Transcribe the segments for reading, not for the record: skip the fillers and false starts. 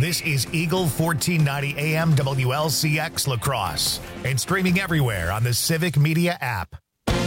This is Eagle 1490 AM WLCX La Crosse and streaming everywhere on the Civic Media app.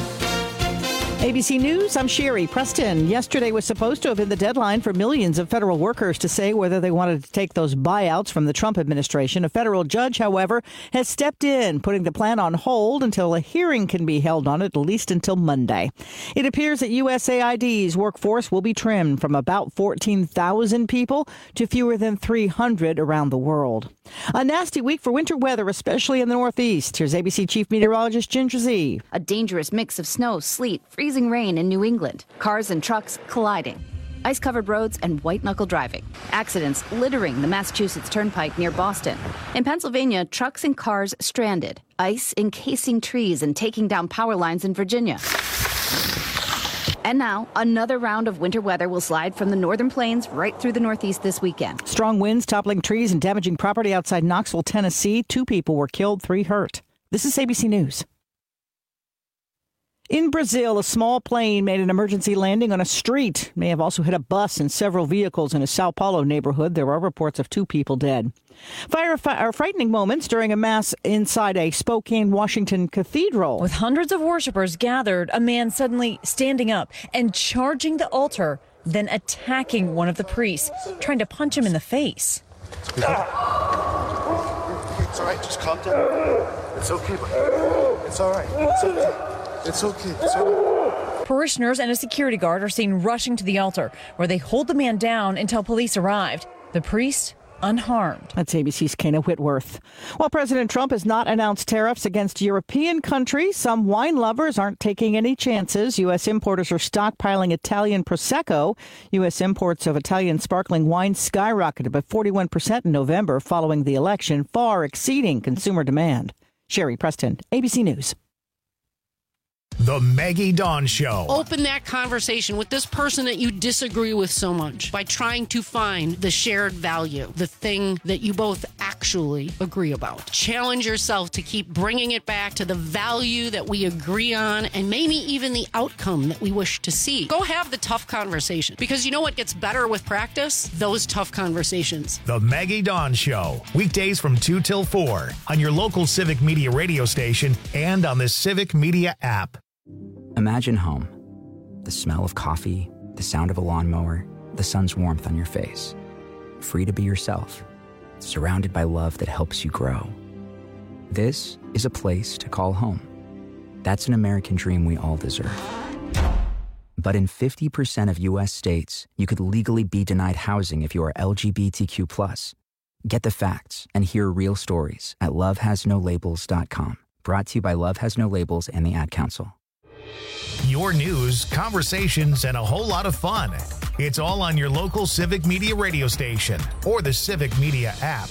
ABC News, I'm Sherry Preston. Yesterday was supposed to have been the deadline for millions of federal workers to say whether they wanted to take those buyouts from the Trump administration. A federal judge, however, has stepped in, putting the plan on hold until a hearing can be held on it, at least until Monday. It appears that USAID's workforce will be trimmed from about 14,000 people to fewer than 300 around the world. A nasty week for winter weather, especially in the Northeast. Here's ABC Chief Meteorologist Ginger Zee. A dangerous mix of snow, sleet, freezing rain in New England. Cars and trucks colliding. Ice-covered roads and white-knuckle driving. Accidents littering the Massachusetts Turnpike near Boston. In Pennsylvania, trucks and cars stranded. Ice encasing trees and taking down power lines in Virginia. And now, another round of winter weather will slide from the northern plains right through the Northeast this weekend. Strong winds toppling trees and damaging property outside Knoxville, Tennessee. 2 people were killed, 3 hurt. This is ABC News. In Brazil, a small plane made an emergency landing on a street. May have also hit a bus and several vehicles in a Sao Paulo neighborhood. There are reports of 2 people dead. Frightening moments during a mass inside a Spokane, Washington cathedral. With hundreds of worshipers gathered, a man suddenly standing up and charging the altar, then attacking one of the priests, trying to punch him in the face. It's all right, just calm down. It's okay, it's all right. It's okay. It's okay. It's all right. Parishioners and a security guard are seen rushing to the altar, where they hold the man down until police arrived. The priest unharmed. That's ABC's Kana Whitworth. While President Trump has not announced tariffs against European countries, some wine lovers aren't taking any chances. U.S. importers are stockpiling Italian Prosecco. U.S. imports of Italian sparkling wine skyrocketed by 41% in November following the election, far exceeding consumer demand. Sherry Preston, ABC News. The Maggie Dawn Show. Open that conversation with this person that you disagree with so much by trying to find the shared value, the thing that you both actually agree about. Challenge yourself to keep bringing it back to the value that we agree on and maybe even the outcome that we wish to see. Go have the tough conversation, because you know what gets better with practice? Those tough conversations. The Maggie Dawn Show. Weekdays from 2 till 4 on your local Civic Media radio station and on the Civic Media app. Imagine home. The smell of coffee, the sound of a lawnmower, the sun's warmth on your face. Free to be yourself, surrounded by love that helps you grow. This is a place to call home. That's an American dream we all deserve. But in 50% of U.S. states, you could legally be denied housing if you are LGBTQ+. Get the facts and hear real stories at lovehasnolabels.com. Brought to you by Love Has No Labels and the Ad Council. Your news, conversations, and a whole lot of fun. It's all on your local Civic Media radio station or the Civic Media app.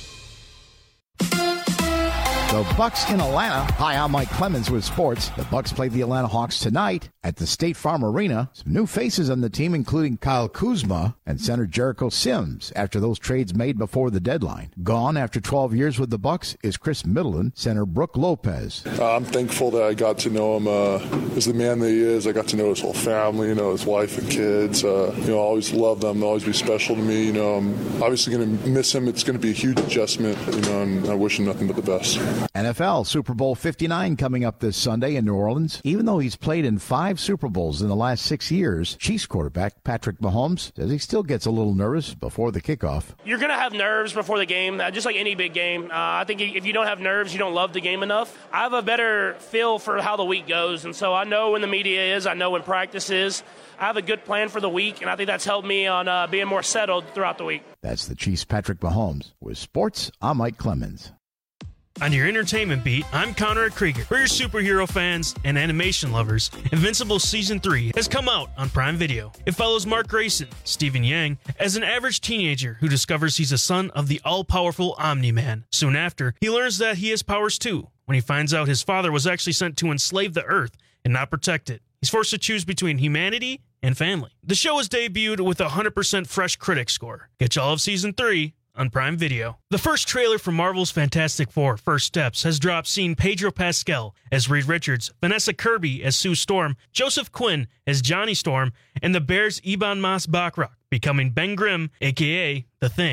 The Bucs in Atlanta. Hi, I'm Mike Clemens with sports. The Bucs play the Atlanta Hawks tonight at the State Farm Arena. Some new faces on the team, including Kyle Kuzma and center Jericho Sims, after those trades made before the deadline. Gone after 12 years with the Bucs is Chris Middleton, center Brooke Lopez. I'm thankful that I got to know him as the man that he is. I got to know his whole family, his wife and kids. I always love them. They'll always be special to me. I'm obviously going to miss him. It's going to be a huge adjustment, and I wish him nothing but the best. NFL Super Bowl 59 coming up this Sunday in New Orleans. Even though he's played in 5 Super Bowls in the last 6 years, Chiefs quarterback Patrick Mahomes says he still gets a little nervous before the kickoff. You're going to have nerves before the game, just like any big game. I think if you don't have nerves, you don't love the game enough. I have a better feel for how the week goes, and so I know when the media is, I know when practice is. I have a good plan for the week, and I think that's helped me on being more settled throughout the week. That's the Chiefs' Patrick Mahomes. With sports, I'm Mike Clemens. On your entertainment beat, I'm Conrad Krieger. For your superhero fans and animation lovers, Invincible Season 3 has come out on Prime Video. It follows Mark Grayson, Stephen Yang, as an average teenager who discovers he's a son of the all-powerful Omni-Man. Soon after, he learns that he has powers too, when he finds out his father was actually sent to enslave the Earth and not protect it. He's forced to choose between humanity and family. The show is debuted with a 100% fresh critic score. Get all of Season 3 on Prime Video. The first trailer for Marvel's Fantastic Four: First Steps has dropped, seeing Pedro Pascal as Reed Richards, Vanessa Kirby as Sue Storm, Joseph Quinn as Johnny Storm, and the Bears' Ebon Moss-Bachrach becoming Ben Grimm, a.k.a. The Thing.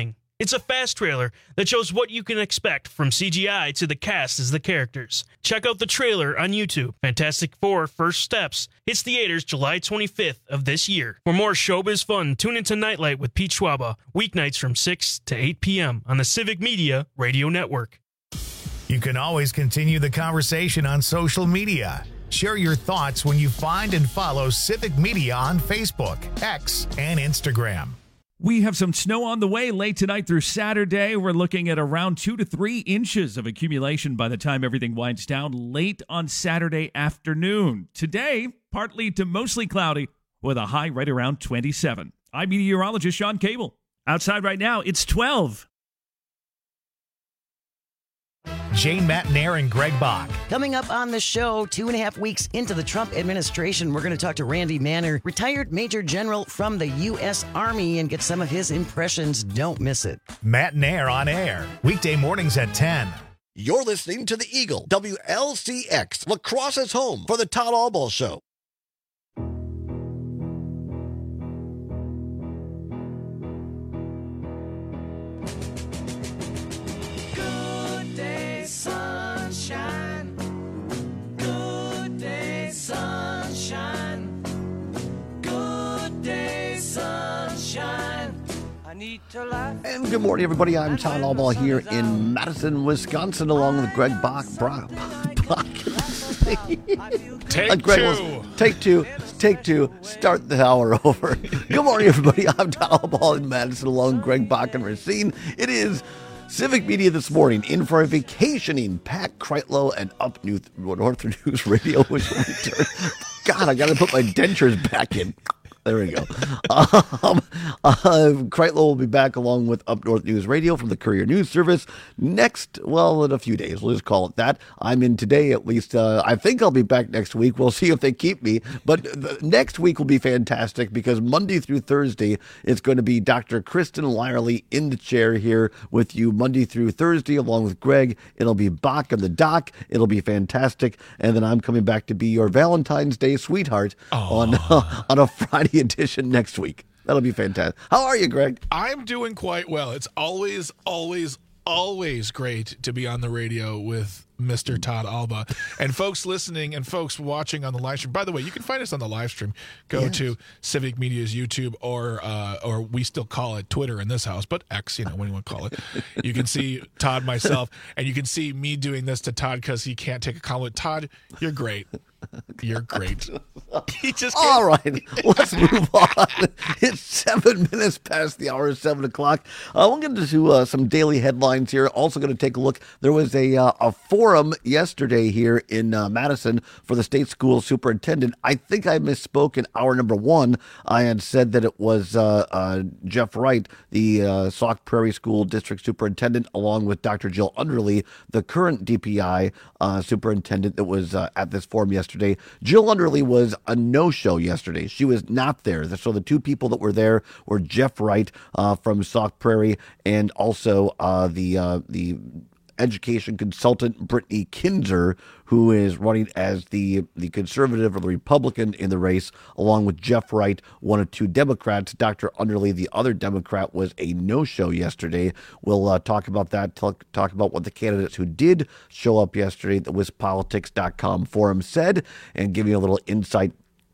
It's a fast trailer that shows what you can expect from CGI to the cast as the characters. Check out the trailer on YouTube. Fantastic Four First Steps hits theaters July 25th of this year. For more showbiz fun, tune into Nightlight with Pete Schwaba, weeknights from 6 to 8 p.m. on the Civic Media Radio Network. You can always continue the conversation on social media. Share your thoughts when you find and follow Civic Media on Facebook, X, and Instagram. We have some snow on the way late tonight through Saturday. We're looking at around 2 to 3 inches of accumulation by the time everything winds down late on Saturday afternoon. Today, partly to mostly cloudy with a high right around 27. I'm meteorologist Sean Cable. Outside right now, it's 12. Jane Matnair and Greg Bach. Coming up on the show, 2.5 weeks into the Trump administration, we're going to talk to Randy Manner, retired Major General from the U.S. Army, and get some of his impressions. Don't miss it. Matnair on air, weekday mornings at 10. You're listening to The Eagle, WLCX, La Crosse's home for the Todd Albaugh Show. Sunshine, good day, sunshine, good day, sunshine. I need to laugh. And good morning, everybody. I'm Todd Albaugh here in Madison, Wisconsin, along with Greg Bach. Take two. Start the hour over. Good morning, everybody. I'm Todd Albaugh in Madison, along with Greg Bach and Racine. It is Civic Media this morning, in for a vacationing Pat Kreitlow and Up North News Radio, which will return. God, I got to put my dentures back in. There we go. Kreitlow will be back along with Up North News Radio from the Courier News Service next, well, in a few days. We'll just call it that. I'm in today, at least. I think I'll be back next week. We'll see if they keep me. But next week will be fantastic because Monday through Thursday, it's going to be Dr. Kristen Lyerly in the chair here with you Monday through Thursday, along with Greg. It'll be Bach on the dock. It'll be fantastic. And then I'm coming back to be your Valentine's Day sweetheart on a Friday edition next week. That'll be fantastic. How are you, Greg? I'm doing quite well. It's always great to be on the radio with Mr. Todd Albaugh. And folks listening and folks watching on the live stream, by the way, you can find us on the live stream. Go to Civic Media's YouTube or we still call it Twitter in this house, but X, what do you want to call it? You can see Todd, myself, and you can see me doing this to Todd because he can't take a compliment. Todd, you're great. You're great. All right, let's move on. It's 7 minutes past the hour of 7 o'clock. We'll get into some daily headlines here. Also going to take a look. There was a forum yesterday here in Madison for the state school superintendent. I think I misspoke in hour number 1. I had said that it was Jeff Wright, the Sauk Prairie School District Superintendent, along with Dr. Jill Underly, the current DPI superintendent that was at this forum yesterday. Jill Underly was a no-show yesterday. She was not there. So the two people that were there were Jeff Wright from Sauk Prairie and also the education consultant Brittany Kinzer, who is running as the conservative or the Republican in the race, along with Jeff Wright, one of two Democrats. Dr. Underly, the other Democrat, was a no-show yesterday. We'll talk about that, talk about what the candidates who did show up yesterday at the WisPolitics.com forum said, and give you a little insight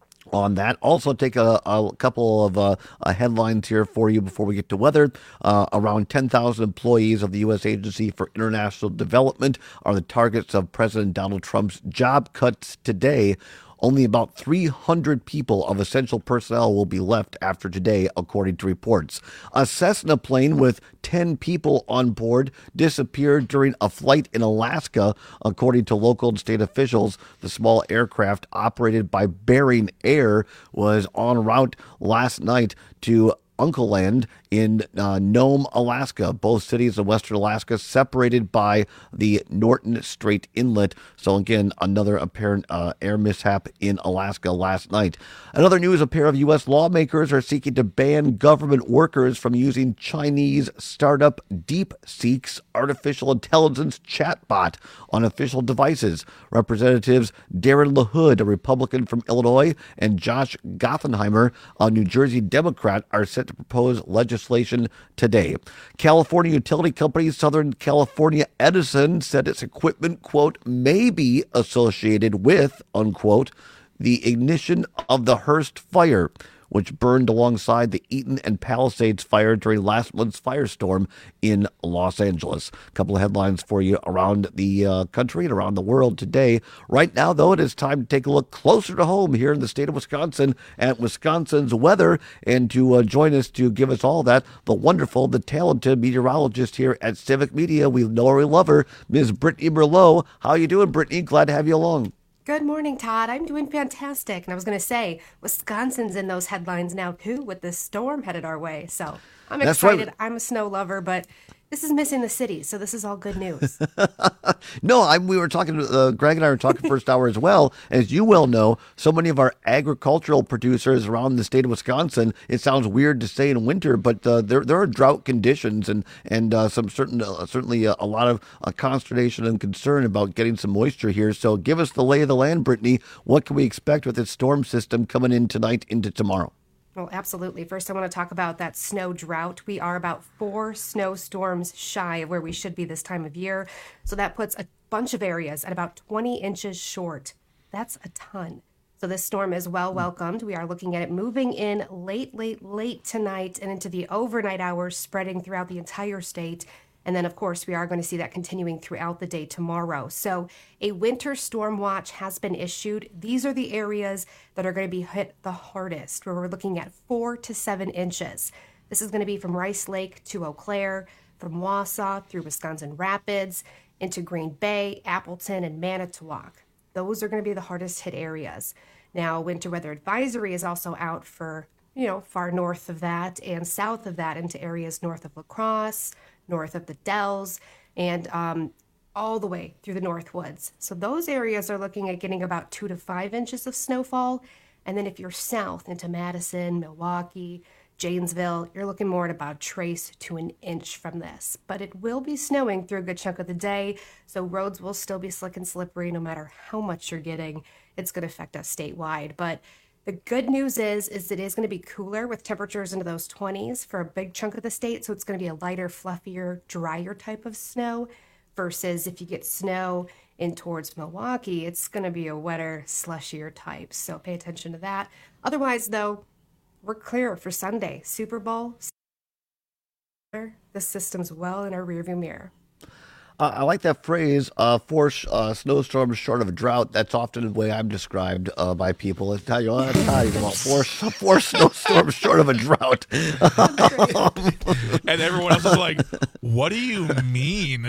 on that. Also take a couple of headlines here for you before we get to weather. Around 10,000 employees of the U.S. Agency for International Development are the targets of President Donald Trump's job cuts today. Only about 300 people of essential personnel will be left after today, according to reports. A Cessna plane with 10 people on board disappeared during a flight in Alaska, according to local and state officials. The small aircraft, operated by Bering Air, was en route last night to Uncle Land in Nome, Alaska. Both cities of western Alaska separated by the Norton Strait Inlet. So again, another apparent air mishap in Alaska last night. Another news, a pair of U.S. lawmakers are seeking to ban government workers from using Chinese startup DeepSeek's artificial intelligence chatbot on official devices. Representatives Darren LaHood, a Republican from Illinois, and Josh Gothenheimer, a New Jersey Democrat, are set the proposed legislation today. California utility company Southern California Edison said its equipment, quote, may be associated with, unquote, the ignition of the Hearst fire, which burned alongside the Eaton and Palisades fire during last month's firestorm in Los Angeles. A couple of headlines for you around the country and around the world today. Right now, though, it is time to take a look closer to home here in the state of Wisconsin at Wisconsin's weather. And to join us to give us all that, the wonderful, the talented meteorologist here at Civic Media. We know her, we love her, Ms. Brittany Merlot. How you doing, Brittany? Glad to have you along. Good morning, Todd. I'm doing fantastic. And I was going to say, Wisconsin's in those headlines now, too, with this storm headed our way. So I'm excited. Right. I'm a snow lover, but this is missing the city. So this is all good news. No, we were talking, Greg and I were talking first hour as well. As you well know, so many of our agricultural producers around the state of Wisconsin, it sounds weird to say in winter, but there are drought conditions and some certainly a lot of consternation and concern about getting some moisture here. So give us the lay of the land, Brittany. What can we expect with this storm system coming in tonight into tomorrow? Well, absolutely. First, I want to talk about that snow drought. We are about 4 snowstorms shy of where we should be this time of year. So that puts a bunch of areas at about 20 inches short. That's a ton. So this storm is well welcomed. We are looking at it moving in late tonight and into the overnight hours, spreading throughout the entire state. And then, of course, we are going to see that continuing throughout the day tomorrow. So a winter storm watch has been issued. These are the areas that are going to be hit the hardest, where we're looking at 4 to 7 inches. This is going to be from Rice Lake to Eau Claire, from Wausau through Wisconsin Rapids, into Green Bay, Appleton, and Manitowoc. Those are going to be the hardest hit areas. Now, winter weather advisory is also out for, far north of that and south of that into areas north of La Crosse, north of the Dells, and all the way through the Northwoods. So those areas are looking at getting about 2 to 5 inches of snowfall. And then if you're south into Madison, Milwaukee, Janesville, you're looking more at about trace to an inch from this. But it will be snowing through a good chunk of the day, so roads will still be slick and slippery no matter how much you're getting. It's going to affect us statewide. But the good news is it is going to be cooler with temperatures into those 20s for a big chunk of the state. So it's going to be a lighter, fluffier, drier type of snow versus if you get snow in towards Milwaukee, it's going to be a wetter, slushier type. So pay attention to that. Otherwise, though, we're clear for Sunday. Super Bowl. The system's well in our rearview mirror. I like that phrase, 4 snowstorms short of a drought. That's often the way I'm described by people. It's how you're talking about 4 snowstorms short of a drought. And everyone else is like, what do you mean?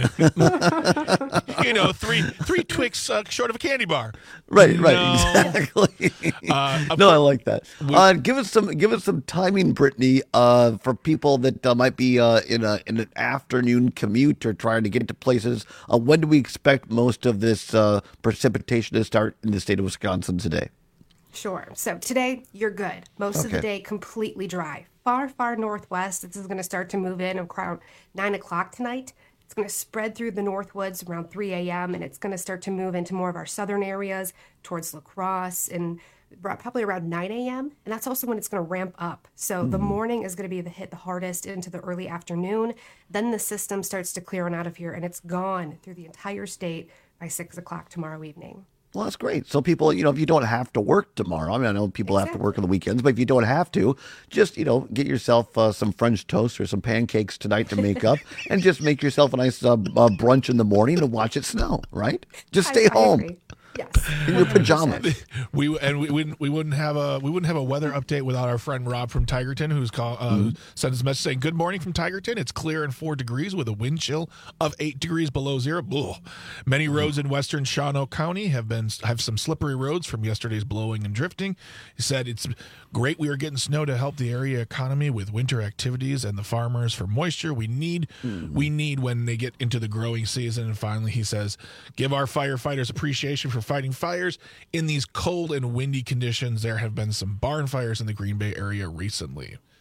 3 Twix short of a candy bar. Right, exactly. No, I like that. Give us some timing, Brittany, for people that might be in an afternoon commute or trying to get to places. When do we expect most of this precipitation to start in the state of Wisconsin today? Sure. So today, you're good. Most of the day, completely dry. Far northwest, this is going to start to move in around 9 o'clock tonight. It's going to spread through the Northwoods around 3 a.m., and it's going to start to move into more of our southern areas towards La Crosse and probably around 9 a.m., and that's also when it's going to ramp up. So the morning is going to be hit the hardest into the early afternoon. Then the system starts to clear on out of here, and it's gone through the entire state by 6 o'clock tomorrow evening. Well, that's great. So people, if you don't have to work tomorrow, I mean, I know people have to work on the weekends, but if you don't have to, just, get yourself some French toast or some pancakes tonight to make up and just make yourself a nice brunch in the morning and watch it snow, right? Just stay home. Agree. Yes. In your pajamas. We wouldn't have a weather update without our friend Rob from Tigerton, who sent us a message saying, "Good morning from Tigerton. It's clear and 4 degrees with a wind chill of 8 degrees below zero. Ugh. Many roads in western Shawano County have some slippery roads from yesterday's blowing and drifting." He said, "It's great we are getting snow to help the area economy with winter activities and the farmers for moisture we need when they get into the growing season." And finally, he says, "Give our firefighters appreciation for fighting fires in these cold and windy conditions. There have been some barn fires in the Green Bay area recently."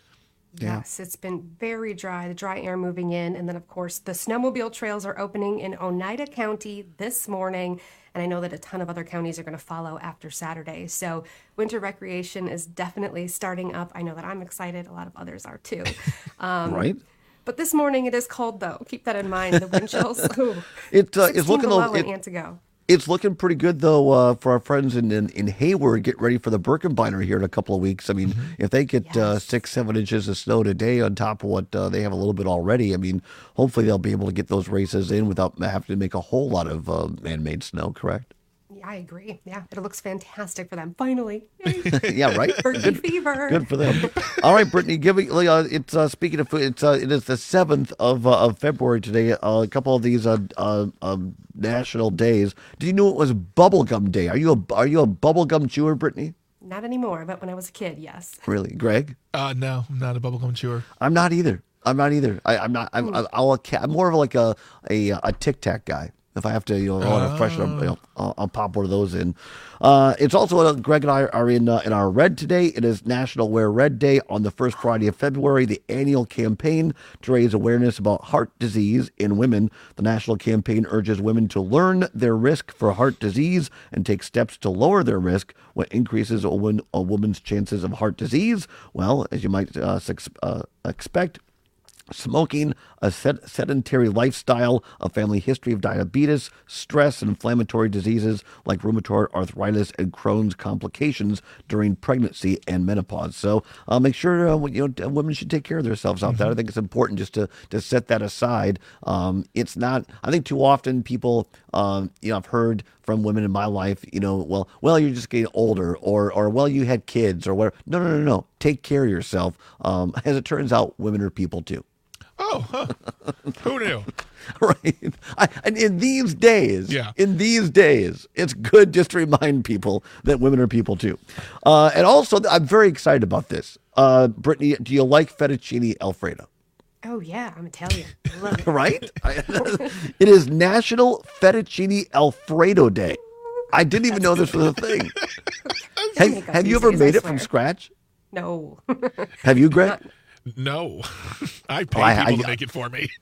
Yes, it's been very dry, the dry air moving in. And then, of course, the snowmobile trails are opening in Oneida County this morning. And I know that a ton of other counties are going to follow after Saturday. So winter recreation is definitely starting up. I know that I'm excited. A lot of others are too. Right. But this morning it is cold, though. Keep that in mind. The wind chills. It's looking below in Antigo. It's looking pretty good, though, for our friends in Hayward. Get ready for the Birkenbeiner here in a couple of weeks. I mean, if they get 6-7 inches of snow today on top of what they have a little bit already, I mean, hopefully they'll be able to get those races in without having to make a whole lot of man-made snow, correct? Yeah, I agree. Yeah, it looks fantastic for them. Finally. Yeah, right. Turkey fever. Good for them. All right, Brittany. It's speaking of food. It is the 7th of February today. A couple of these national days. Did you know it was Bubblegum Day? Are you a bubblegum chewer, Brittany? Not anymore, but when I was a kid, yes. Really, Greg? No, I'm not a bubblegum chewer. I'm not either. I'm not. I'm more of like a Tic Tac guy. If I have to, want to freshen up, I'll pop one of those in. It's also, Greg and I are in our red today. It is National Wear Red Day on the first Friday of February, the annual campaign to raise awareness about heart disease in women. The national campaign urges women to learn their risk for heart disease and take steps to lower their risk. What increases a woman's chances of heart disease? Well, as you might expect, smoking, a sedentary lifestyle, a family history of diabetes, stress, and inflammatory diseases like rheumatoid arthritis and Crohn's complications during pregnancy and menopause. So make sure women should take care of themselves out there. I think it's important just to set that aside. It's not. I think too often people, I've heard from women in my life, well, you're just getting older, or well, you had kids, or whatever. No. Take care of yourself. As it turns out, women are people too. Oh, who knew? Right. And in these days, it's good just to remind people that women are people too. And also, I'm very excited about this. Brittany, do you like fettuccine Alfredo? Oh, yeah, I'm Italian. I love it. Right? It is National Fettuccine Alfredo Day. I didn't even know this was a thing. Have you ever made it from scratch? No. Have you, Greg? No. I pay people to make it for me.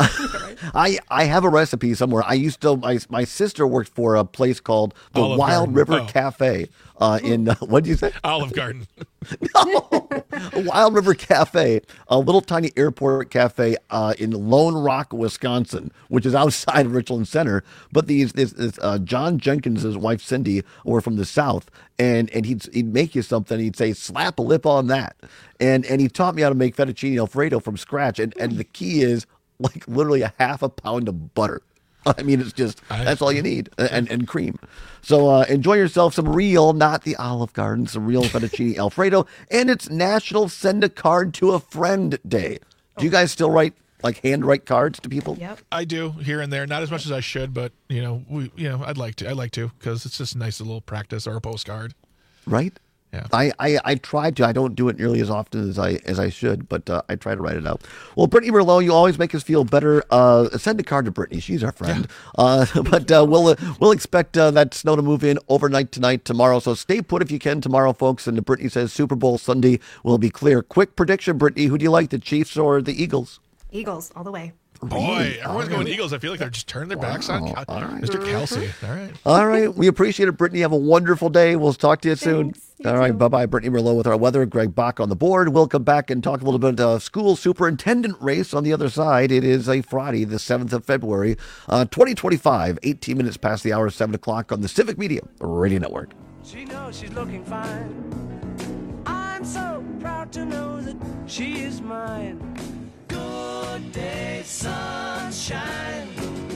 I have a recipe somewhere. My sister worked for a place called the Wild River Cafe in, what did you say? Olive Garden. No, Wild River Cafe, a little tiny airport cafe in Lone Rock, Wisconsin, which is outside of Richland Center. But John Jenkins' wife Cindy were from the South, and he'd make you something. He'd say, slap a lip on that, and he taught me how to make fettuccine Alfredo from scratch. And the key is like literally a half a pound of butter. I mean, it's just, that's all you need, and cream. So enjoy yourself some real, not the Olive Garden, some real fettuccine Alfredo. And it's National Send a Card to a Friend Day. Do you guys still handwrite cards to people? Yep. I do here and there, not as much as I should, but I'd like to because it's just a nice little practice, or a postcard. Right. Yeah. I try to. I don't do it nearly as often as I should, but I try to write it out. Well, Brittany Merlot, you always make us feel better. Send a card to Brittany. She's our friend. Yeah. But we'll expect that snow to move in overnight tonight, tomorrow. So stay put if you can tomorrow, folks. And Brittany says Super Bowl Sunday will be clear. Quick prediction, Brittany. Who do you like, the Chiefs or the Eagles? Eagles, all the way. Boy, everyone's going Eagles. I feel like they're just turning their backs on Mr. Kelsey. All right. All right. We appreciate it, Brittany. Have a wonderful day. We'll talk to you soon. All right. Bye-bye. Brittany Merlot with our weather. Greg Bach on the board. We'll come back and talk a little bit school superintendent race on the other side. It is a Friday, the 7th of February, 2025, 18 minutes past the hour, 7 o'clock on the Civic Media Radio Network. She knows she's looking fine. I'm so proud to know that she is mine. Good day, sunshine.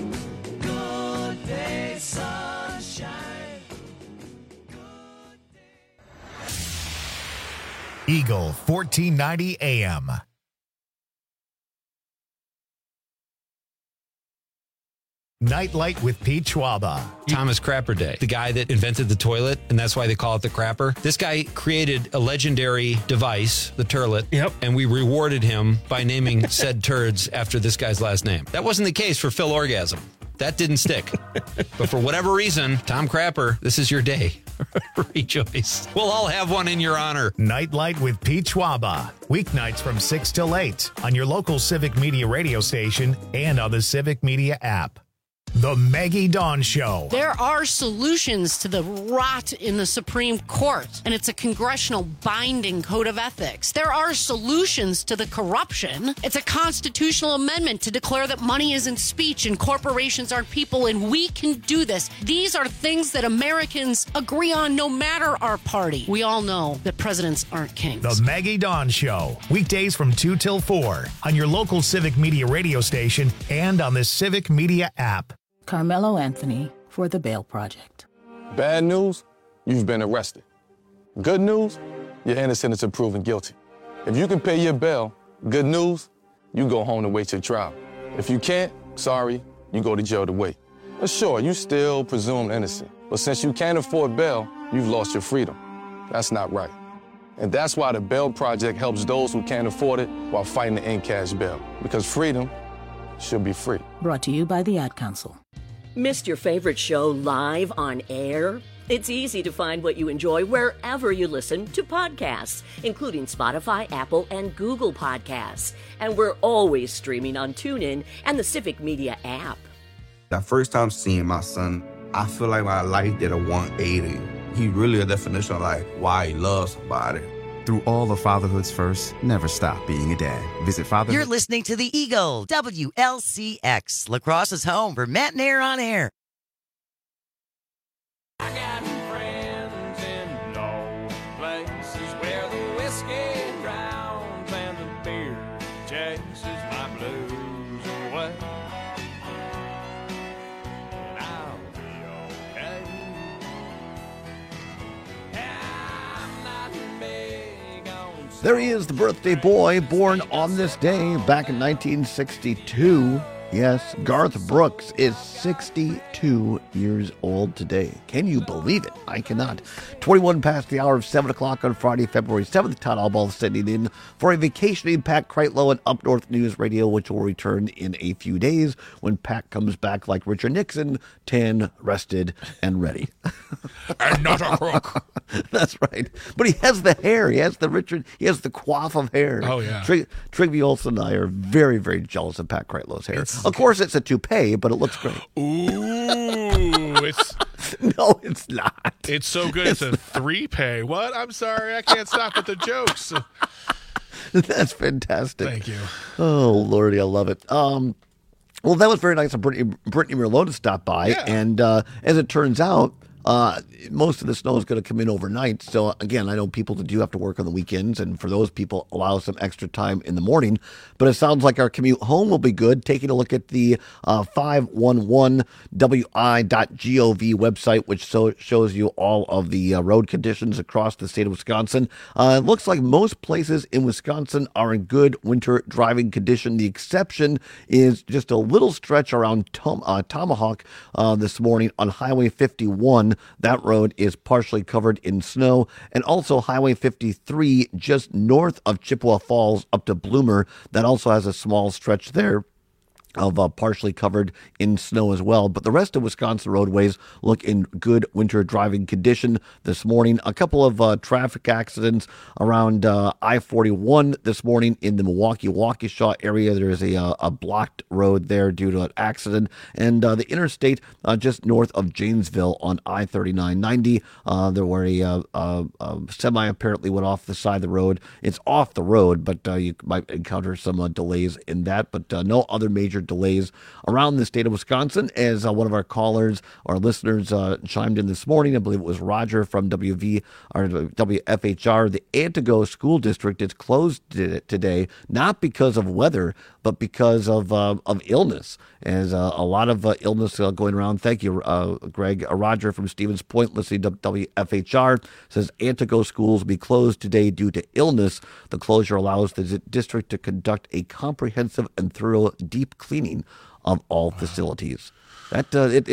Good day, sunshine. Eagle 1490 AM. Nightlight with Pete Schwaba. Thomas Crapper Day, the guy that invented the toilet, and that's why they call it the crapper. This guy created a legendary device, the turlet, and we rewarded him by naming said turds after this guy's last name. That wasn't the case for Phil Orgasm. That didn't stick. But for whatever reason, Tom Crapper, this is your day. Rejoice. We'll all have one in your honor. Nightlight with Pete Schwaba. Weeknights from 6 till 8 on your local Civic Media radio station and on the Civic Media app. The Maggie Dawn Show. There are solutions to the rot in the Supreme Court, and it's a congressional binding code of ethics. There are solutions to the corruption. It's a constitutional amendment to declare that money isn't speech and corporations aren't people, and we can do this. These are things that Americans agree on no matter our party. We all know that presidents aren't kings. The Maggie Dawn Show. Weekdays from 2 till 4 on your local Civic Media radio station and on the Civic Media app. Carmelo Anthony for the Bail Project. Bad news, you've been arrested. Good news, you're innocent until proven guilty. If you can pay your bail, good news, you go home to wait your trial. If you can't, sorry, you go to jail to wait. But sure, you still presumed innocent. But since you can't afford bail, you've lost your freedom. That's not right. And that's why the Bail Project helps those who can't afford it while fighting to end cash bail. Because freedom should be free. Brought to you by the Ad Council. Missed your favorite show live on air? It's easy to find what you enjoy wherever you listen to podcasts, including Spotify, Apple, and Google Podcasts. And we're always streaming on TuneIn and the Civic Media app. That first time seeing my son, I feel like my life did a 180. He really a definition of like why he loves somebody. Through all of fatherhood's first, never stop being a dad. Visit fatherhood. You're listening to the Eagle, WLCX, La Crosse's home for Matt and Air on Air. I got friends in low places where the whiskey drowns and the beer chases my blues away. And I'll be okay. I'm not big on. There he is, the birthday boy, born on this day back in 1962. Yes, Garth Brooks is 62 years old today. Can you believe it? I cannot. 21 past the hour of 7 o'clock on Friday, February 7th. Todd Albaugh sending in for a vacationing Pat Kreitlow and Up North News Radio, which will return in a few days when Pat comes back like Richard Nixon, 10, rested, and ready. And not a crook. That's right. But he has the hair. He has the coif of hair. Oh, yeah. Trigby Olson and I are very, very jealous of Pat Kreitlow's hair. Of course, it's a toupee, but it looks great. Ooh, it's... No, it's not. It's so good. It's a 3-pay. What? I'm sorry. I can't stop with the jokes. That's fantastic. Thank you. Oh, Lordy, I love it. Well, that was very nice of Brittany Merlot to stop by. Yeah. And as it turns out, most of the snow is going to come in overnight. So, again, I know people that do have to work on the weekends, and for those people, allow some extra time in the morning. But it sounds like our commute home will be good. Taking a look at the 511wi.gov website, which shows you all of the road conditions across the state of Wisconsin. It looks like most places in Wisconsin are in good winter driving condition. The exception is just a little stretch around Tomahawk this morning on Highway 51. That road is partially covered in snow, and also Highway 53 just north of Chippewa Falls up to Bloomer. That also has a small stretch there of partially covered in snow as well. But the rest of Wisconsin roadways look in good winter driving condition this morning. A couple of traffic accidents around I-41 this morning in the Milwaukee-Waukesha area. There is a blocked road there due to an accident. And the interstate just north of Janesville on I-3990, there were a semi apparently went off the side of the road. It's off the road, but you might encounter some delays in that. But no other major delays around the state of Wisconsin, as one of our callers or listeners chimed in this morning. I believe it was Roger from WFHR. The Antigo School District is closed today, not because of weather, but because of illness. As a lot of illness going around. Thank you, Greg. Roger from Stevens Point, listening to WFHR, says Antigo schools will be closed today due to illness. The closure allows the district to conduct a comprehensive and thorough deep cleaning of all facilities. That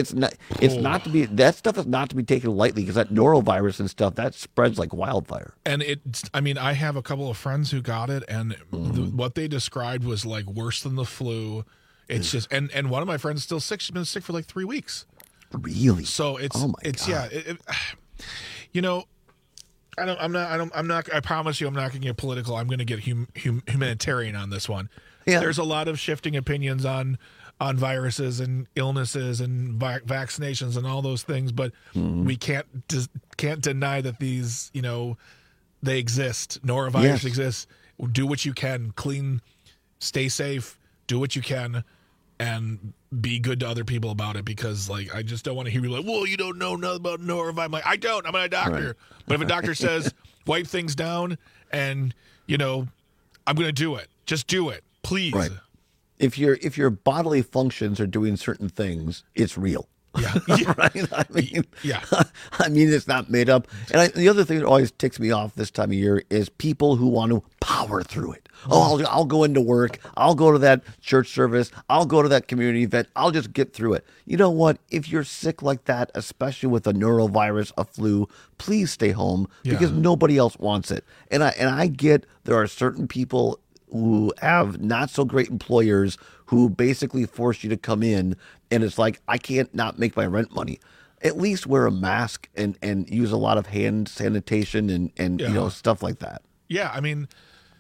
stuff is not to be taken lightly, because that norovirus and stuff that spreads like wildfire. And I have a couple of friends who got it, and what they described was like worse than the flu. It's just, and one of my friends is still sick. She's been sick for like 3 weeks. Really? So it's, oh my God. Yeah. I promise you, I'm not going to get political. I'm going to get humanitarian on this one. Yeah. There's a lot of shifting opinions on viruses and illnesses and vaccinations and all those things, but we can't deny that these, they exist. Norovirus exists. Do what you can. Clean, stay safe, do what you can, and be good to other people about it, because I just don't want to hear you well, you don't know nothing about norovirus. I'm like, I don't. I'm not a doctor. Right. But if a doctor says wipe things down and, I'm going to do it. Just do it. Please. Right. If your bodily functions are doing certain things, it's real. Yeah. Right? I mean, it's not made up. And the other thing that always ticks me off this time of year is people who want to power through it. Oh, I'll go into work. I'll go to that church service. I'll go to that community event. I'll just get through it. You know what? If you're sick like that, especially with a norovirus, a flu, please stay home because nobody else wants it. And I get there are certain people who have not so great employers who basically force you to come in, and it's like, I can't not make my rent money. At least wear a mask and use a lot of hand sanitation and stuff like that. Yeah, I mean,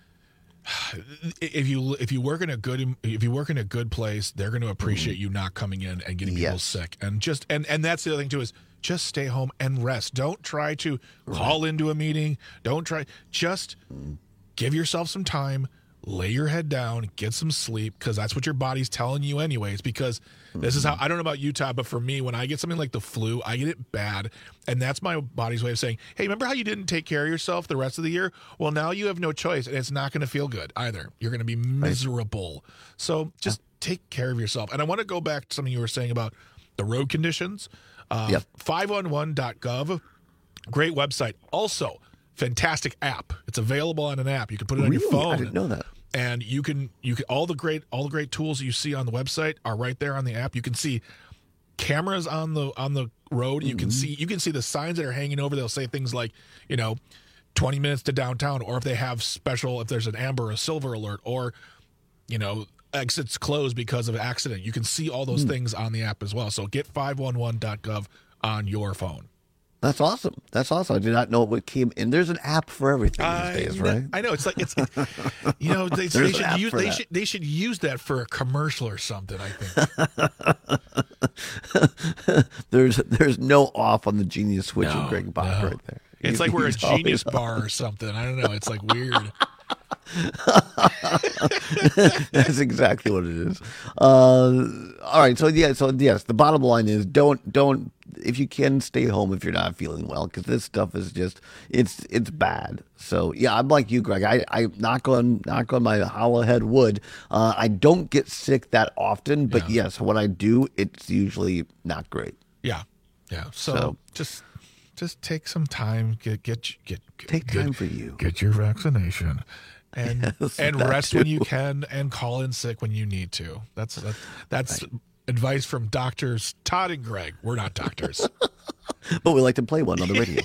if you work in a good place, they're going to appreciate you not coming in and getting people sick. And and that's the other thing too, is just stay home and rest. Don't try to call into a meeting. Just give yourself some time. Lay your head down, get some sleep, because that's what your body's telling you anyways, because this is how, I don't know about you, Todd, but for me, when I get something like the flu, I get it bad, and that's my body's way of saying, hey, remember how you didn't take care of yourself the rest of the year? Well, now you have no choice, and it's not going to feel good either. You're going to be miserable. So just take care of yourself. And I want to go back to something you were saying about the road conditions. 511.gov, great website. Also, fantastic app. It's available on an app. You can put it on your phone. I didn't know that. And you can all the great tools you see on the website are right there on the app. You can see cameras on the road. You can see the signs that are hanging over. They'll say things like, 20 minutes to downtown, or if they have if there's an amber or a silver alert, or exits closed because of an accident. You can see all those things on the app as well. So get 511.gov on your phone. That's awesome. I did not know what came in. There's an app for everything these days, right? I know. It's they should use that for a commercial or something, I think. There's no off on the Genius Switch of Greg Bach right there. It's like we're a Genius bar or something. I don't know. It's like weird. That's exactly what it is. All right. So yes, the bottom line is don't if you can, stay home if you're not feeling well, because this stuff is just it's bad. So yeah, I'm like you, Greg. I knock on my hollow head wood. I don't get sick that often, but yes, when I do, it's usually not great. Yeah. So just take some time. Take time for you. Get your vaccination. And rest when you can, and call in sick when you need to. That's right. Advice from doctors Todd and Greg. We're not doctors. But we like to play one on the radio.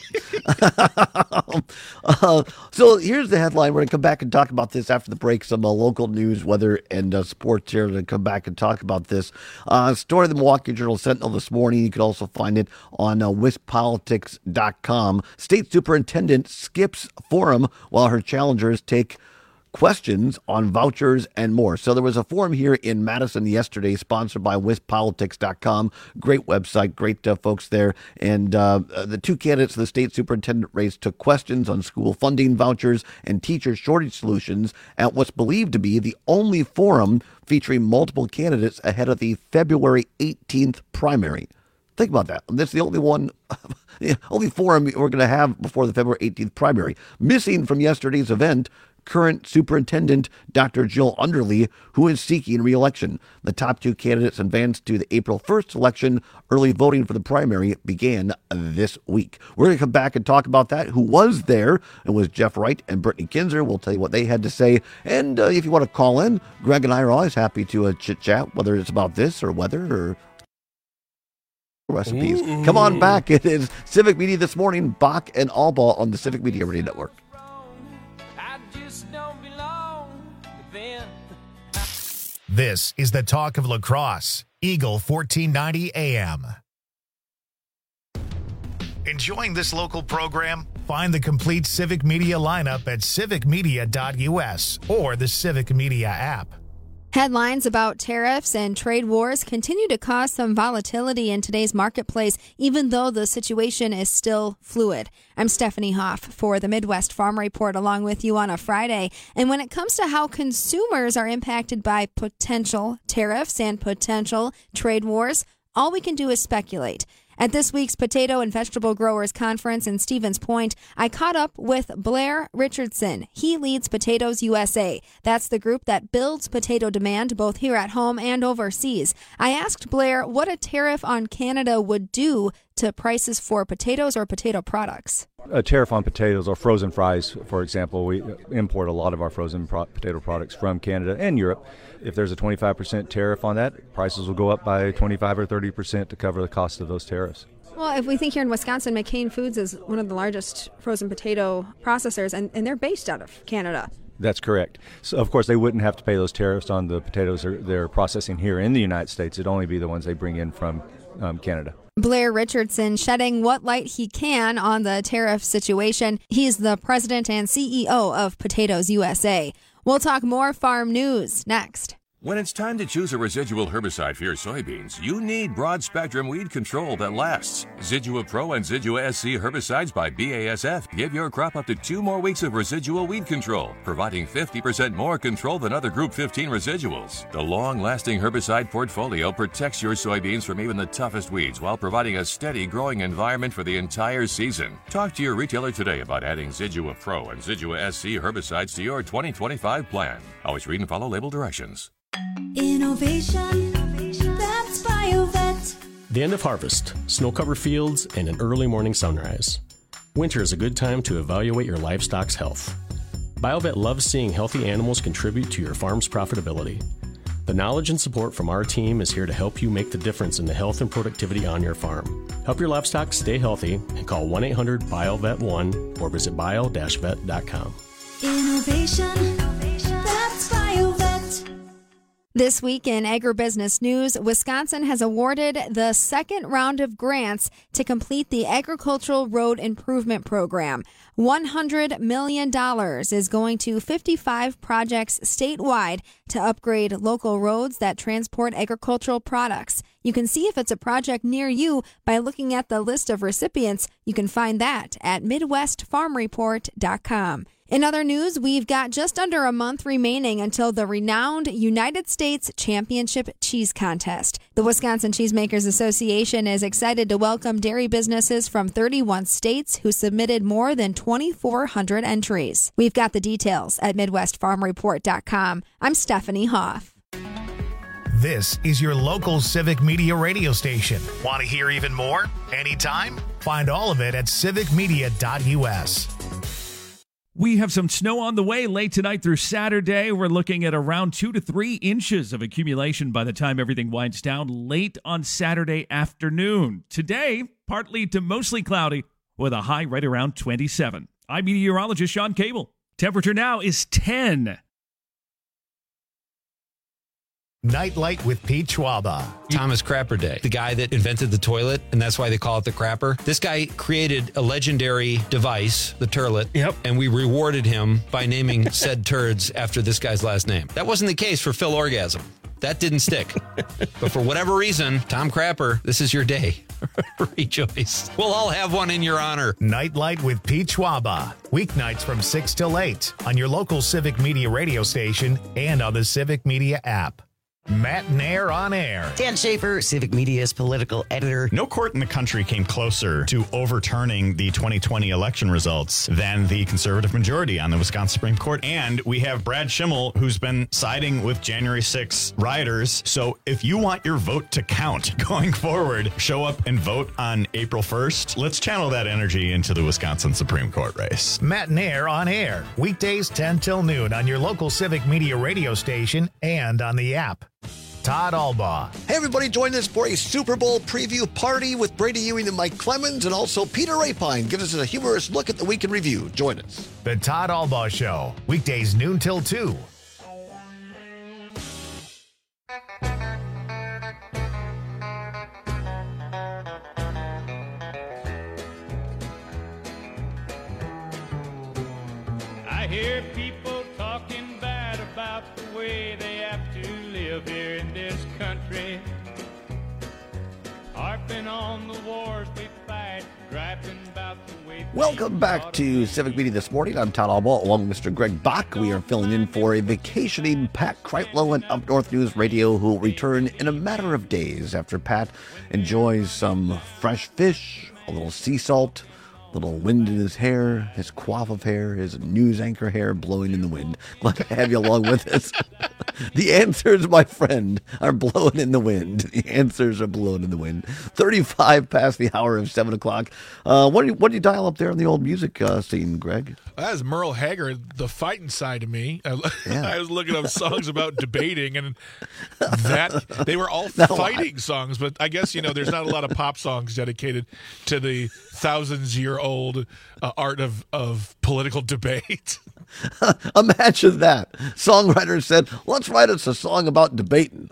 So here's the headline. We're going to come back and talk about this after the break. Some local news, weather, and sports here to come back and talk about this. Story of the Milwaukee Journal Sentinel this morning. You can also find it on WISPolitics.com. State Superintendent skips forum while her challengers take questions on vouchers and more. So there was a forum here in Madison yesterday sponsored by WISPolitics.com. Great website, great folks there. And the two candidates for the state superintendent race took questions on school funding, vouchers, and teacher shortage solutions at what's believed to be the only forum featuring multiple candidates ahead of the February 18th primary. Think about that. That's the only one, only forum we're going to have before the February 18th primary. Missing from yesterday's event, current superintendent Dr. Jill Underly, who is seeking re-election. The top two candidates advanced to the April 1st election. Early voting for the primary began this week. We're going to come back and talk about that. Who was there? It was Jeff Wright and Brittany Kinzer. We'll tell you what they had to say. And if you want to call in, Greg and I are always happy to chit-chat, whether it's about this or weather or recipes. Ooh. Come on back. It is Civic Media This Morning, Bach and Albaugh on the Civic Media Radio Network. This is the talk of La Crosse, Eagle 1490 AM. Enjoying this local program? Find the complete Civic Media lineup at civicmedia.us or the Civic Media app. Headlines about tariffs and trade wars continue to cause some volatility in today's marketplace, even though the situation is still fluid. I'm Stephanie Hoff for the Midwest Farm Report along with you on a Friday. And when it comes to how consumers are impacted by potential tariffs and potential trade wars, all we can do is speculate. At this week's Potato and Vegetable Growers Conference in Stevens Point, I caught up with Blair Richardson. He leads Potatoes USA. That's the group that builds potato demand both here at home and overseas. I asked Blair what a tariff on Canada would do to prices for potatoes or potato products. A tariff on potatoes or frozen fries, for example, we import a lot of our frozen potato products from Canada and Europe. If there's a 25% tariff on that, prices will go up by 25 or 30% to cover the cost of those tariffs. Well, if we think here in Wisconsin, McCain Foods is one of the largest frozen potato processors, and they're based out of Canada. That's correct. So, of course, they wouldn't have to pay those tariffs on the potatoes they're processing here in the United States. It'd only be the ones they bring in from Canada. Blair Richardson shedding what light he can on the tariff situation. He's the president and CEO of Potatoes USA. We'll talk more farm news next. When it's time to choose a residual herbicide for your soybeans, you need broad-spectrum weed control that lasts. Zidua Pro and Zidua SC herbicides by BASF give your crop up to 2 more weeks of residual weed control, providing 50% more control than other Group 15 residuals. The long-lasting herbicide portfolio protects your soybeans from even the toughest weeds while providing a steady growing environment for the entire season. Talk to your retailer today about adding Zidua Pro and Zidua SC herbicides to your 2025 plan. Always read and follow label directions. Innovation, that's BioVet. The end of harvest, snow-covered fields, and an early morning sunrise. Winter is a good time to evaluate your livestock's health. BioVet loves seeing healthy animals contribute to your farm's profitability. The knowledge and support from our team is here to help you make the difference in the health and productivity on your farm. Help your livestock stay healthy and call 1-800-BioVet1 or visit bio-vet.com. Innovation, that's BioVet. This week in agribusiness news, Wisconsin has awarded the second round of grants to complete the Agricultural Road Improvement Program. $100 million is going to 55 projects statewide to upgrade local roads that transport agricultural products. You can see if it's a project near you by looking at the list of recipients. You can find that at MidwestFarmReport.com. In other news, we've got just under a month remaining until the renowned United States Championship Cheese Contest. The Wisconsin Cheesemakers Association is excited to welcome dairy businesses from 31 states who submitted more than 2,400 entries. We've got the details at MidwestFarmReport.com. I'm Stephanie Hoff. This is your local Civic Media radio station. Want to hear even more? Anytime? Find all of it at civicmedia.us. We have some snow on the way late tonight through Saturday. We're looking at around 2 to 3 inches of accumulation by the time everything winds down late on Saturday afternoon. Today, partly to mostly cloudy with a high right around 27. I'm meteorologist Sean Cable. Temperature now is 10. Nightlight with Pete Schwaba. Thomas Crapper Day, the guy that invented the toilet, and that's why they call it the crapper. This guy created a legendary device, the turlet, and we rewarded him by naming said turds after this guy's last name. That wasn't the case for Phil Orgasm. That didn't stick. But for whatever reason, Tom Crapper, this is your day. Rejoice. We'll all have one in your honor. Nightlight with Pete Schwaba. Weeknights from 6 till 8 on your local Civic Media radio station and on the Civic Media app. Matt Nair on air. Dan Schaefer, Civic Media's political editor. No court in the country came closer to overturning the 2020 election results than the conservative majority on the Wisconsin Supreme Court. And we have Brad Schimmel, who's been siding with January 6 rioters. So if you want your vote to count going forward, show up and vote on April 1st. Let's channel that energy into the Wisconsin Supreme Court race. Matt Nair on air. Weekdays 10 till noon on your local Civic Media radio station and on the app. Todd Albaugh. Hey, everybody, join us for a Super Bowl preview party with Brady Ewing and Mike Clemens, and also Peter Rapine gives us a humorous look at the week in review. Join us. The Todd Albaugh Show, weekdays noon till 2. I hear people talking bad about the way they have to live here in this country. Harping on the wars we fight, griping about the way. Welcome back to Civic Media This Morning. I'm Todd Alba, along with Mr. Greg Bach. We are filling in for a vacationing Pat Kreitlow and Up North News Radio, who will return in a matter of days after Pat enjoys some fresh fish, a little sea salt, a little wind in his hair, his coif of hair, his news anchor hair blowing in the wind. Glad to have you along with us. The answers, my friend, are blowing in the wind. The answers are blowing in the wind. 35 past the hour of 7 o'clock. What do you dial up there on the old music scene, Greg? That is Merle Haggard, the fighting side of me. I was looking up songs about debating, and that they were all fighting songs. But I guess, there's not a lot of pop songs dedicated to the thousands-year-old art of political debate. Imagine that. Songwriter said, let's write us a song about debating.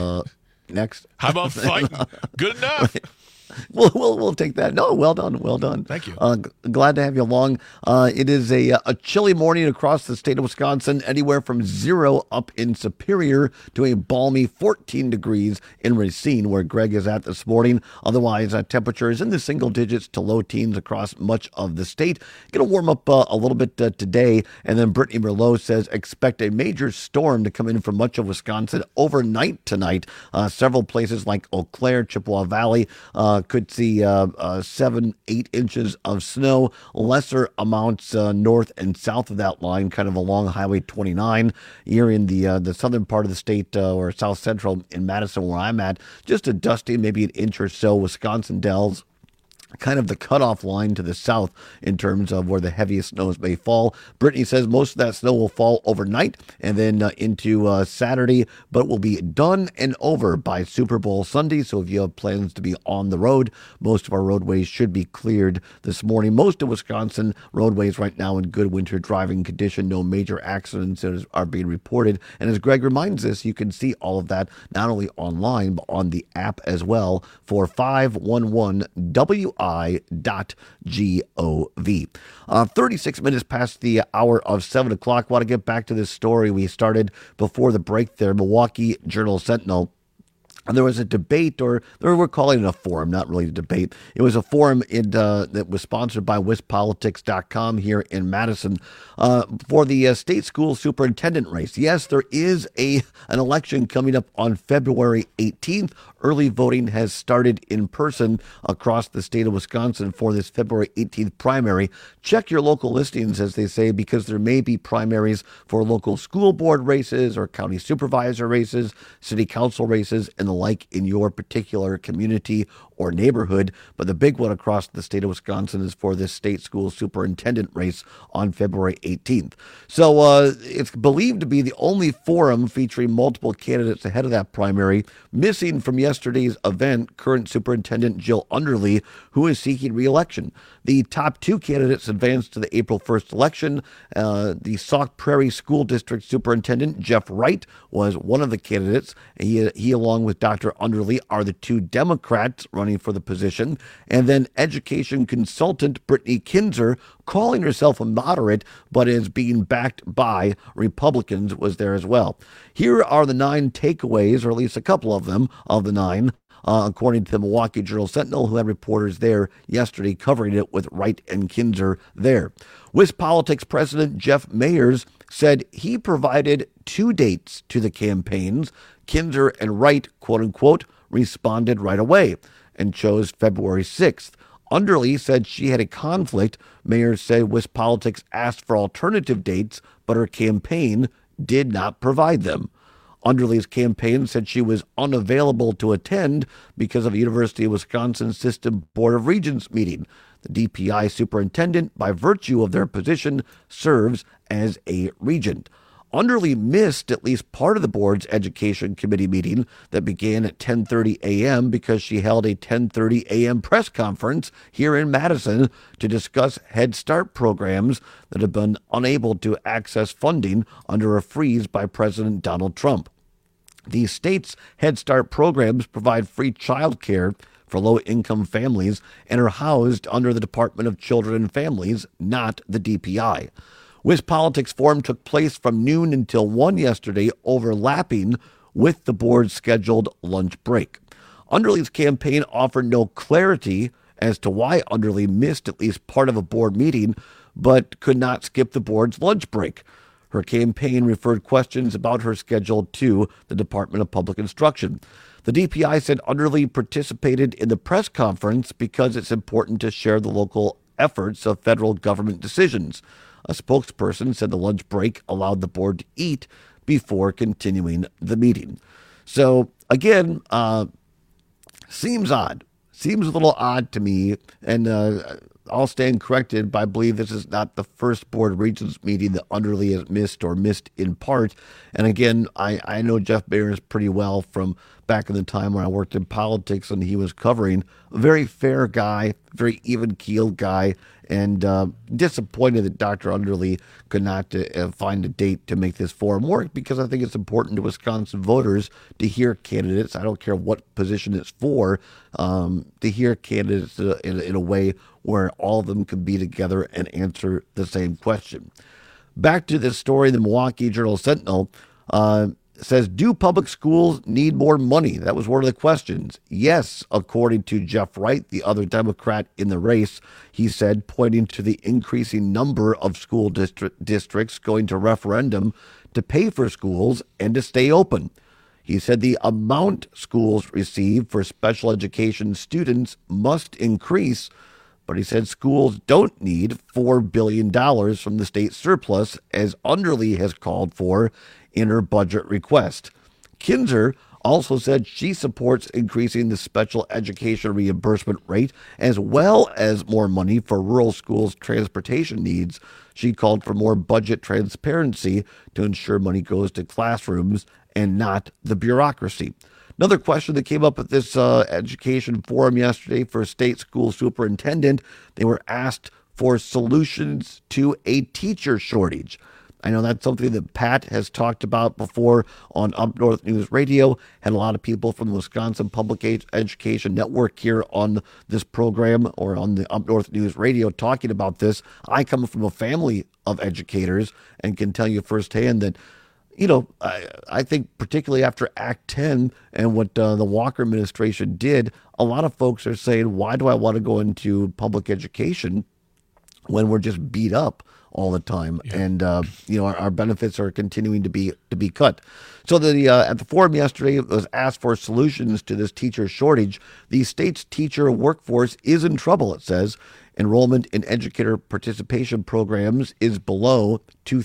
Next. How about fighting? Good enough. Right. We'll take that. No, well done. Thank you. Glad to have you along. It is a chilly morning across the state of Wisconsin, anywhere from 0 up in Superior to a balmy 14 degrees in Racine, where Greg is at this morning. Otherwise, temperature is in the single digits to low teens across much of the state. Going to warm up a little bit today, and then Brittany Merlot says expect a major storm to come in from much of Wisconsin overnight tonight. Several places like Eau Claire, Chippewa Valley, could see 7-8 inches of snow, lesser amounts north and south of that line, kind of along Highway 29. Here in the southern part of the state, or south central in Madison, where I'm at, just a dusty, maybe an inch or so. Wisconsin Dells, kind of the cutoff line to the south in terms of where the heaviest snows may fall. Brittany says most of that snow will fall overnight and then into Saturday, but will be done and over by Super Bowl Sunday. So if you have plans to be on the road, most of our roadways should be cleared this morning. Most of Wisconsin roadways right now in good winter driving condition. No major accidents are being reported. And as Greg reminds us, you can see all of that not only online, but on the app as well for 511-WI.gov. 36 minutes past the hour of 7 o'clock. Want to get back to this story we started before the break there. Milwaukee Journal-Sentinel. And there was a debate, or we're calling it a forum, not really a debate. It was a forum that was sponsored by WisPolitics.com here in Madison for the state school superintendent race. Yes, there is an election coming up on February 18th. Early voting has started in person across the state of Wisconsin for this February 18th primary. Check your local listings, as they say, because there may be primaries for local school board races or county supervisor races, city council races, and the like in your particular community or neighborhood. But the big one across the state of Wisconsin is for this state school superintendent race on February 18th. So it's believed to be the only forum featuring multiple candidates ahead of that primary. Missing from yesterday's event, current superintendent Jill Underly, who is seeking re-election. The top two candidates advanced to the April 1st election. The Sauk Prairie School District Superintendent Jeff Wright was one of the candidates. He along with Dr. Underly, are the two Democrats running for the position. And then education consultant Brittany Kinzer, calling herself a moderate, but is being backed by Republicans, was there as well. Here are the 9 takeaways, or at least a couple of them, of the 9, according to the Milwaukee Journal-Sentinel, who had reporters there yesterday covering it with Wright and Kinzer there. WisPolitics President Jeff Mayers said he provided 2 dates to the campaigns. Kinzer and Wright, quote-unquote, responded right away and chose February 6th. Underly said she had a conflict. Mayers said WisPolitics asked for alternative dates, but her campaign did not provide them. Underly's campaign said she was unavailable to attend because of a University of Wisconsin System Board of Regents meeting. The DPI superintendent, by virtue of their position, serves as a regent. Underly missed at least part of the board's education committee meeting that began at 10:30 a.m. because she held a 10:30 a.m. press conference here in Madison to discuss Head Start programs that have been unable to access funding under a freeze by President Donald Trump. The state's Head Start programs provide free child care for low-income families and are housed under the Department of Children and Families, not the DPI. WisPolitics Forum took place from noon until 1 yesterday, overlapping with the board's scheduled lunch break. Underly's campaign offered no clarity as to why Underly missed at least part of a board meeting, but could not skip the board's lunch break. Her campaign referred questions about her schedule to the Department of Public Instruction. The DPI said Underly participated in the press conference because it's important to share the local efforts of federal government decisions. A spokesperson said the lunch break allowed the board to eat before continuing the meeting. So, again, seems odd. Seems a little odd to me, and I'll stand corrected, but I believe this is not the first Board of Regents meeting that Underly has missed or missed in part. And again, I know Jeff Behrens pretty well from back in the time when I worked in politics and he was covering. A very fair guy, very even-keeled guy, and disappointed that Dr. Underly could not find a date to make this forum work, because I think it's important to Wisconsin voters to hear candidates. I don't care what position it's for, to hear candidates in a way where all of them can be together and answer the same question. Back to this story, the Milwaukee Journal-Sentinel says, do public schools need more money? That was one of the questions. Yes, according to Jeff Wright, the other Democrat in the race. He said, pointing to the increasing number of school districts going to referendum to pay for schools and to stay open. He said the amount schools receive for special education students must increase, but he said schools don't need $4 billion from the state surplus, as Underly has called for in her budget request. Kinzer also said she supports increasing the special education reimbursement rate, as well as more money for rural schools' transportation needs. She called for more budget transparency to ensure money goes to classrooms and not the bureaucracy. Another question that came up at this education forum yesterday for state school superintendent, they were asked for solutions to a teacher shortage. I know that's something that Pat has talked about before on Up North News Radio. Had a lot of people from the Wisconsin Public Education Network here on this program, or on the Up North News Radio, talking about this. I come from a family of educators and can tell you firsthand that, you know, I think particularly after Act 10 and what the Walker administration did, a lot of folks are saying, why do I want to go into public education when we're just beat up all the time? Yeah. And, our benefits are continuing to be cut. So at the forum yesterday, it was asked for solutions to this teacher shortage. The state's teacher workforce is in trouble, it says. Enrollment in educator participation programs is below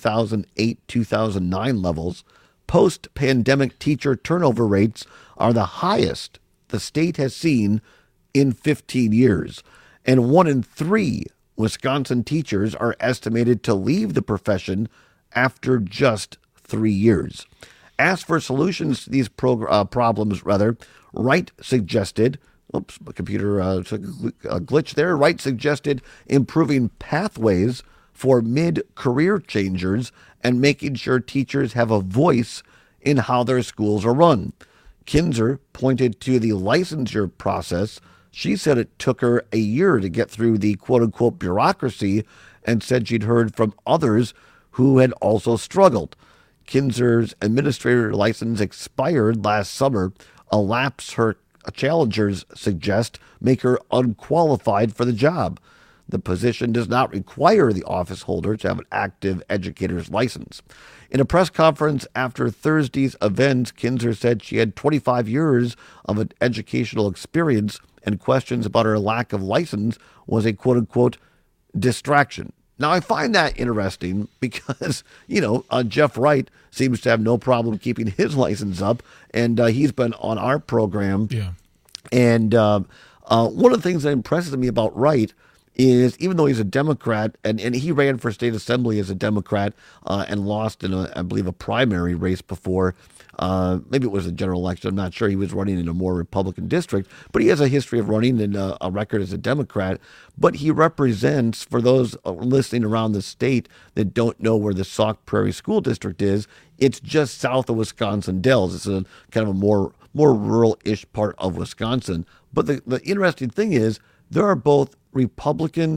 2008-2009 levels. Post-pandemic teacher turnover rates are the highest the state has seen in 15 years. And 1 in 3 Wisconsin teachers are estimated to leave the profession after just 3 years. Asked for solutions to these problems, Wright suggested, my computer took a glitch there. Wright suggested improving pathways for mid-career changers and making sure teachers have a voice in how their schools are run. Kinzer pointed to the licensure process. She said it took her a year to get through the quote-unquote bureaucracy, and said she'd heard from others who had also struggled. Kinzer's administrator license expired last summer. A lapse her challengers suggest make her unqualified for the job. The position does not require the office holder to have an active educator's license. In a press conference after Thursday's events, Kinzer said she had 25 years of an educational experience, and questions about her lack of license was a quote-unquote distraction. Now, I find that interesting because, Jeff Wright seems to have no problem keeping his license up, and he's been on our program. Yeah. And one of the things that impresses me about Wright is, even though he's a Democrat, and he ran for state assembly as a Democrat and lost in, I believe, a primary race before. Maybe it was a general election. I'm not sure. He was running in a more Republican district, but he has a history of running and a record as a Democrat. But he represents, for those listening around the state that don't know where the Sauk Prairie School District is, it's just south of Wisconsin Dells. It's a kind of a more rural-ish part of Wisconsin. But the interesting thing is, there are both Republicans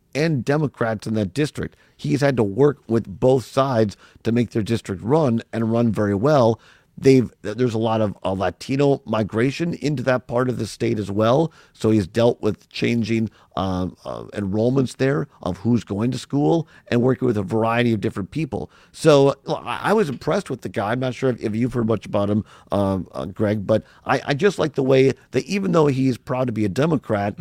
and Democrats in that district. He's had to work with both sides to make their district run and run very well. There's a lot of Latino migration into that part of the state as well. So he's dealt with changing enrollments there of who's going to school and working with a variety of different people. So I was impressed with the guy. I'm not sure if you've heard much about him, Greg, but I just like the way that even though he's proud to be a Democrat,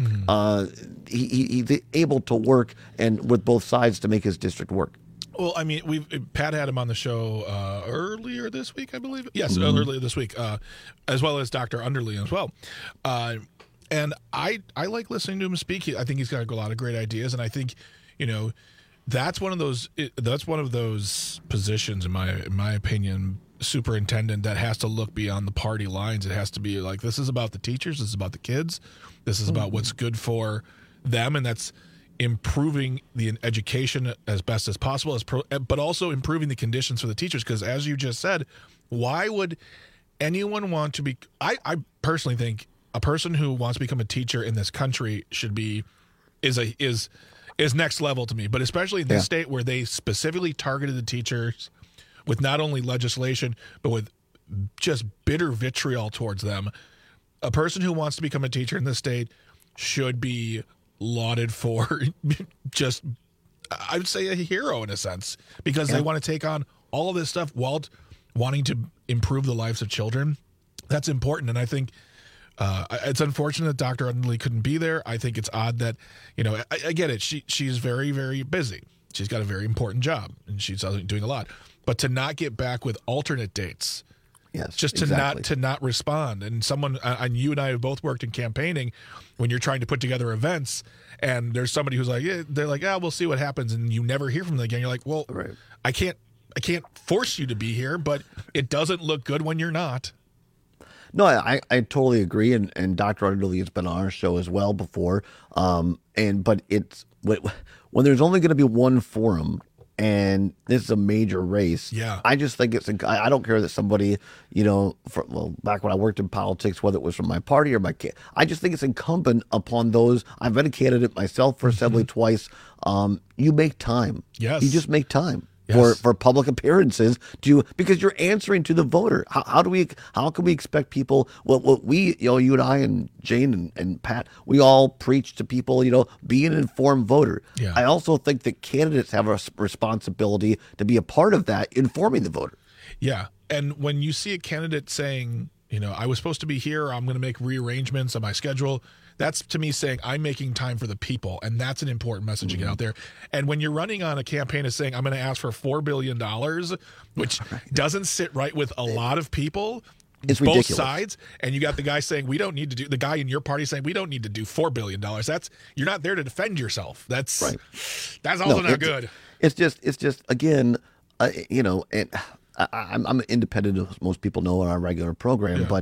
he's able to work and with both sides to make his district work. Well, I mean, Pat had him on the show earlier this week, I believe. Yes, earlier this week, as well as Dr. Underly as well. And I like listening to him speak. I think he's got a lot of great ideas, and I think, that's one of those positions, in my opinion, superintendent, that has to look beyond the party lines. It has to be like, this is about the teachers, this is about the kids, this is about what's good for them, and that's improving the education as best as possible, but also improving the conditions for the teachers. Because as you just said, why would anyone want to be? I personally think a person who wants to become a teacher in this country is next level to me. But especially in this state where they specifically targeted the teachers with not only legislation but with just bitter vitriol towards them. A person who wants to become a teacher in this state should be lauded for just, I would say, a hero in a sense, because they want to take on all of this stuff while wanting to improve the lives of children. That's important. And I think it's unfortunate that Dr. Underly couldn't be there. I think it's odd that, I get it. She's very, very busy. She's got a very important job and she's doing a lot, but to not get back with alternate dates, just to not respond. And and you and I have both worked in campaigning when you're trying to put together events and there's somebody who's like, they're like, we'll see what happens. And you never hear from them again. You're like, well, I can't force you to be here, but it doesn't look good when you're not. No, I totally agree. And Dr. Underly has been on our show as well before. But it's when there's only going to be one forum, and this is a major race. Yeah, I just think I don't care that somebody, back when I worked in politics, whether it was from my party or my kid, I just think it's incumbent upon those. I've been a candidate myself for assembly twice. You make time. Yes, you just make time. For public appearances, because you're answering to the voter. How can we expect people? What we, you and I and Jane and Pat, we all preach to people, be an informed voter. Yeah. I also think that candidates have a responsibility to be a part of that, informing the voter. Yeah, and when you see a candidate saying, I was supposed to be here, I'm going to make rearrangements on my schedule. That's, to me, saying I'm making time for the people, and that's an important message to get out there. And when you're running on a campaign of saying I'm going to ask for $4 billion, which doesn't sit right with a lot of people, it's both ridiculous. Sides, and you got the guy saying we don't need to do, the guy in your party saying we don't need to do $4 billion. You're not there to defend yourself. That's right. That's also not good. It's just again, and I'm independent, as most people know on our regular program, but.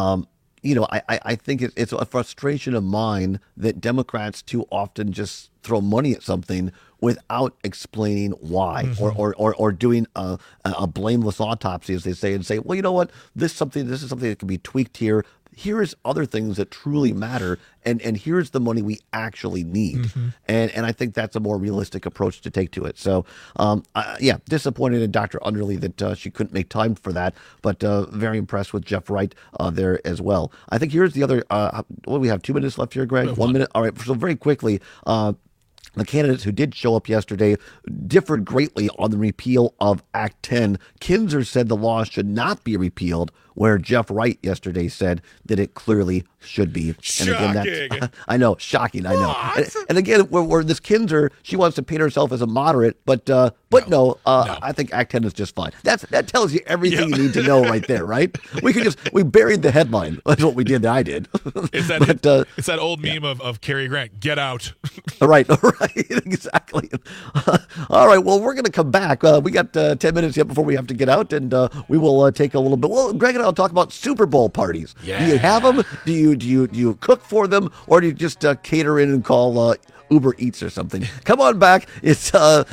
I think it's a frustration of mine that Democrats too often just throw money at something without explaining why, or doing a blameless autopsy, as they say, and say, well, you know what, this is something that can be tweaked here. Here is other things that truly matter, and here's the money we actually need. And I think that's a more realistic approach to take to it. So, disappointed in Dr. Underly that she couldn't make time for that, but very impressed with Jeff Wright there as well. I think here's the other, what do we have, 2 minutes left here, Greg? 1 minute? All right, so very quickly, the candidates who did show up yesterday differed greatly on the repeal of Act 10. Kinzer said the law should not be repealed, where Jeff Wright yesterday said that it clearly should be. Shocking. And again, I know, shocking. I know. And again, where this Kinzer, she wants to paint herself as a moderate, but no. I think Act 10 is just fine. That tells you everything you need to know right there, right? We buried the headline. That's what we did. I did. It's that old meme of Cary Grant. Get out. Right, exactly. All right, well, we're going to come back. We got 10 minutes yet before we have to get out, and we will take a little bit. Well, Greg and I'll talk about Super Bowl parties. Yeah. Do you have them? Do you cook for them, or do you just cater in and call Uber Eats or something? Come on back. It's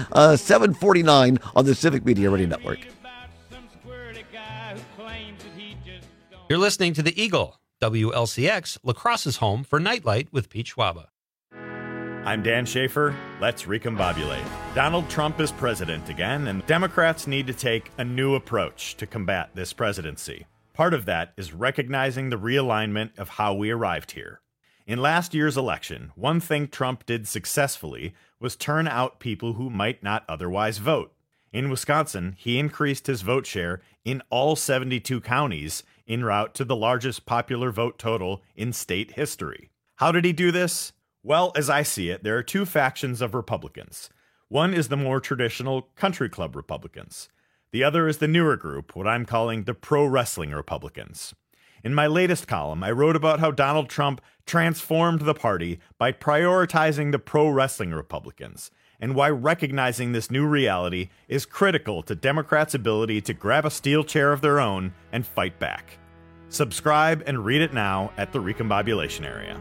7:49 on the Civic Media Radio Network. You're listening to The Eagle, WLCX, La Crosse's home for Nightlight with Pete Schwaba. I'm Dan Schaefer. Let's recombobulate. Donald Trump is president again, and Democrats need to take a new approach to combat this presidency. Part of that is recognizing the realignment of how we arrived here. In last year's election, one thing Trump did successfully was turn out people who might not otherwise vote. In Wisconsin, he increased his vote share in all 72 counties en route to the largest popular vote total in state history. How did he do this? Well, as I see it, there are two factions of Republicans. One is the more traditional country club Republicans. The other is the newer group, what I'm calling the pro-wrestling Republicans. In my latest column, I wrote about how Donald Trump transformed the party by prioritizing the pro-wrestling Republicans, and why recognizing this new reality is critical to Democrats' ability to grab a steel chair of their own and fight back. Subscribe and read it now at the Recombobulation Area.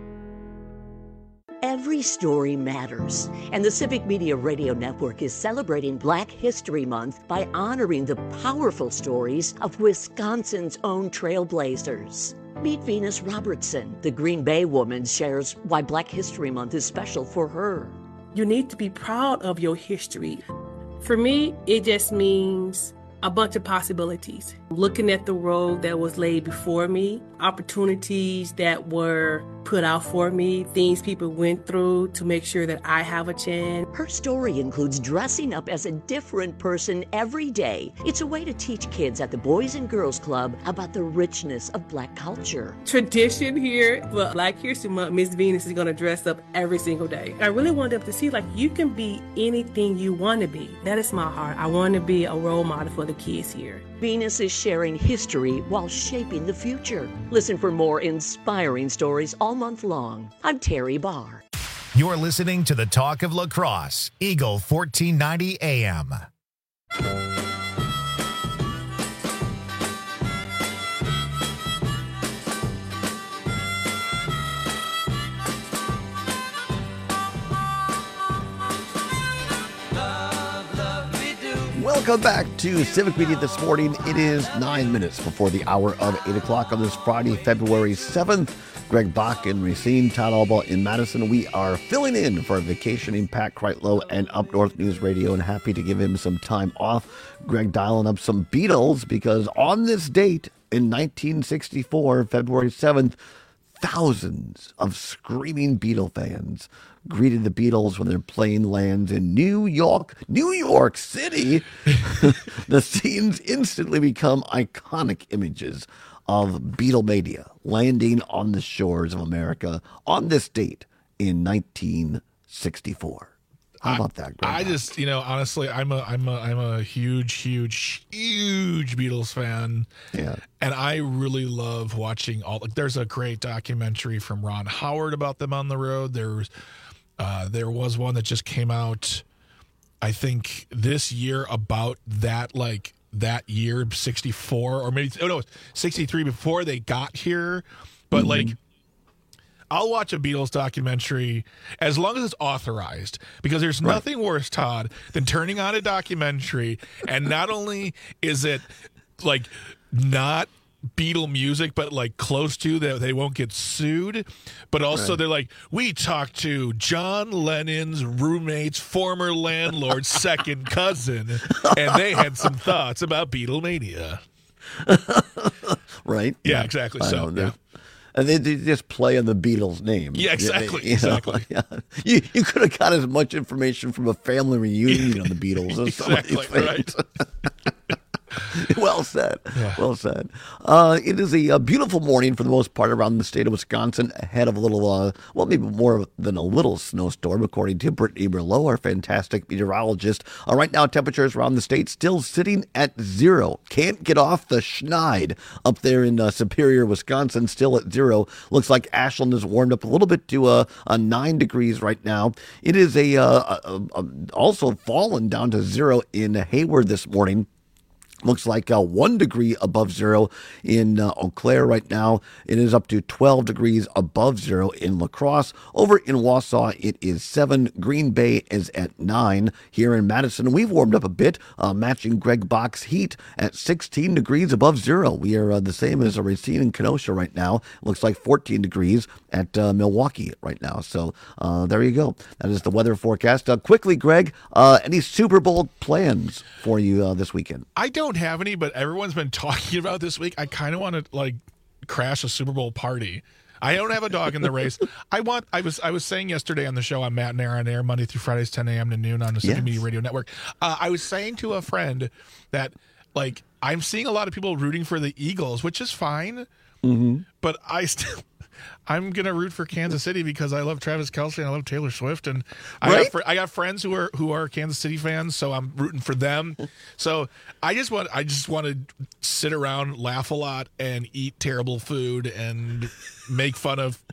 Every story matters, and the Civic Media Radio Network is celebrating Black History Month by honoring the powerful stories of Wisconsin's own trailblazers. Meet Venus Robertson. The Green Bay woman shares why Black History Month is special for her. You need to be proud of your history. For me, it just means a bunch of possibilities. Looking at the road that was laid before me, opportunities that were put out for me, things people went through to make sure that I have a chance. Her story includes dressing up as a different person every day. It's a way to teach kids at the Boys and Girls Club about the richness of Black culture. Tradition here, but Black History Month, Miss Venus is going to dress up every single day. I really want them to see, like, you can be anything you want to be. That is my heart. I want to be a role model for the kids here. Venus is sharing history while shaping the future. Listen for more inspiring stories all month long. I'm Terry Barr. You're listening to the Talk of La Crosse, Eagle 1490 AM. Welcome back to Civic Media this morning. It is 9 minutes before the hour of 8 o'clock on this Friday, February 7th. Greg Bach in Racine, Todd Alba in Madison. We are filling in for vacationing Pat Kreitlow and Up North News Radio, and happy to give him some time off. Greg dialing up some Beatles, because on this date in 1964, February 7th, thousands of screaming Beatle fans greeted the Beatles when their plane lands in New York City. The scenes instantly become iconic images of Beatlemania landing on the shores of America on this date in 1964. How about that, Greg? I just, honestly, I'm a huge Beatles fan. Yeah. And I really love watching there's a great documentary from Ron Howard about them on the road. There was one that just came out, I think, this year about that year, 64, or maybe 63 before they got here. But I'll watch a Beatles documentary as long as it's authorized, because there's nothing worse, Todd, than turning on a documentary and not only is it not Beatle music, but close to that, they won't get sued, but also they're like, we talked to John Lennon's roommate's former landlord's second cousin, and they had some thoughts about Beatlemania. Right? Yeah, exactly. And they just play on the Beatles' name. Yeah, exactly. Exactly. You could have got as much information from a family reunion on the Beatles as some of these things. Well said. Yeah. Well said. It is a beautiful morning for the most part around the state of Wisconsin, ahead of a little, maybe more than a little snowstorm, according to Brittany Merlot, our fantastic meteorologist. Right now, temperatures around the state still sitting at 0. Can't get off the schneid up there in Superior, Wisconsin, still at 0. Looks like Ashland has warmed up a little bit to a 9 degrees right now. It is also fallen down to 0 in Hayward this morning. Looks like 1 degree above zero in Eau Claire right now. It is up to 12 degrees above zero in La Crosse. Over in Wausau, it is 7. Green Bay is at 9. Here in Madison, we've warmed up a bit, matching Greg Bach's heat at 16 degrees above zero. We are the same as Racine and Kenosha right now. Looks like 14 degrees at Milwaukee right now. So there you go. That is the weather forecast. Quickly, Greg, any Super Bowl plans for you this weekend? I don't have any, but everyone's been talking about this week. I kind of want to crash a Super Bowl party. I don't have a dog in the race. I was saying yesterday on the show, I'm Matt and Aaron on air Monday through Fridays, 10 a.m. to noon on the Civic Media Radio Network. I was saying to a friend that I'm seeing a lot of people rooting for the Eagles, which is fine. Mm-hmm. But I'm gonna root for Kansas City because I love Travis Kelce and I love Taylor Swift, and I got friends who are Kansas City fans, so I'm rooting for them. So I just want to sit around, laugh a lot, and eat terrible food and make fun of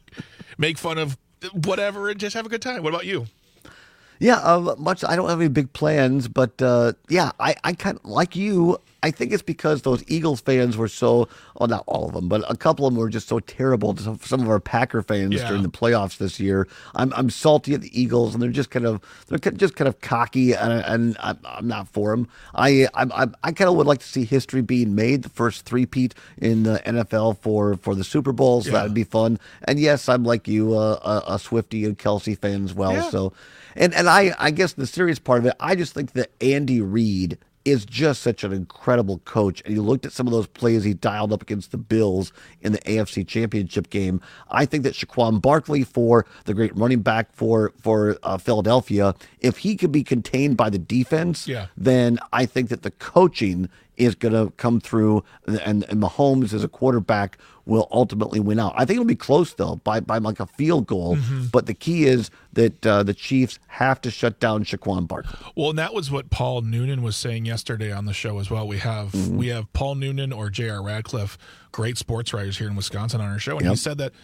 whatever, and just have a good time. What about you? Yeah, I don't have any big plans, but I kind of like you. I think it's because those Eagles fans were so, well, not all of them, but a couple of them were just so terrible to some of our Packer fans during the playoffs this year. I'm salty at the Eagles, and they're just kind of cocky, and I'm not for them. I kind of would like to see history being made, the first three-peat in the NFL for the Super Bowl, so that would be fun. And yes, I'm like you, a Swiftie and Kelce fan as well. Yeah. So, and I guess the serious part of it, I just think that Andy Reid is just such an incredible coach. And you looked at some of those plays he dialed up against the Bills in the AFC Championship game. I think that Saquon Barkley, for the great running back for Philadelphia, if he could be contained by the defense, then I think that the coaching is going to come through, and Mahomes as a quarterback will ultimately win out. I think it'll be close, though, by like a field goal. Mm-hmm. But the key is that the Chiefs have to shut down Saquon Barkley. Well, and that was what Paul Noonan was saying yesterday on the show as well. We have Paul Noonan or J.R. Radcliffe, great sports writers here in Wisconsin, on our show, and he said that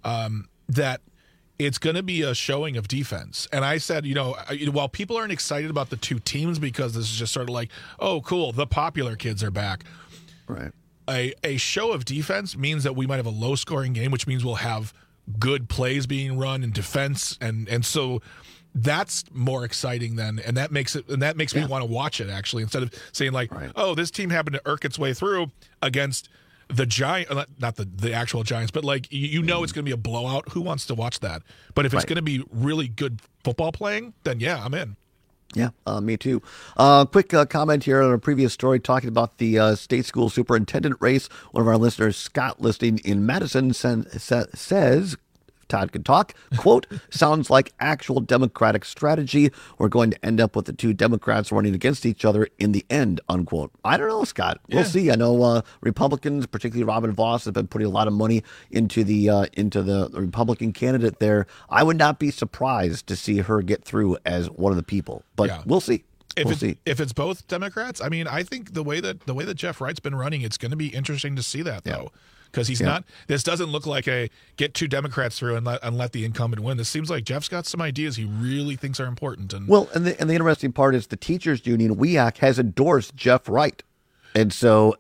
that it's going to be a showing of defense. And I said, while people aren't excited about the two teams because this is just sort of like, oh, cool, the popular kids are back. Right. A show of defense means that we might have a low-scoring game, which means we'll have good plays being run in defense, and so that's more exciting and that makes me want to watch it, actually, instead of saying oh, this team happened to irk its way through against the Giant, not the actual Giants, but it's going to be a blowout. Who wants to watch that? But if it's going to be really good football playing, then yeah, I'm in. Yeah, me too. Quick comment here on a previous story talking about the state school superintendent race. One of our listeners, Scott, listening in Madison, says, Todd can talk, quote, sounds like actual Democratic strategy. We're going to end up with the two Democrats running against each other in the end, unquote. I don't know, Scott. We'll see. I know Republicans, particularly Robin Vos, have been putting a lot of money into the Republican candidate there. I would not be surprised to see her get through as one of the people, but we'll see. If it's both Democrats, I mean, I think the way that Jeff Wright's been running, it's going to be interesting to see that, though. Because he's not. This doesn't look like a get two Democrats through and let the incumbent win. This seems like Jeff's got some ideas he really thinks are important. And the interesting part is the teachers union, WEAC, has endorsed Jeff Wright. And so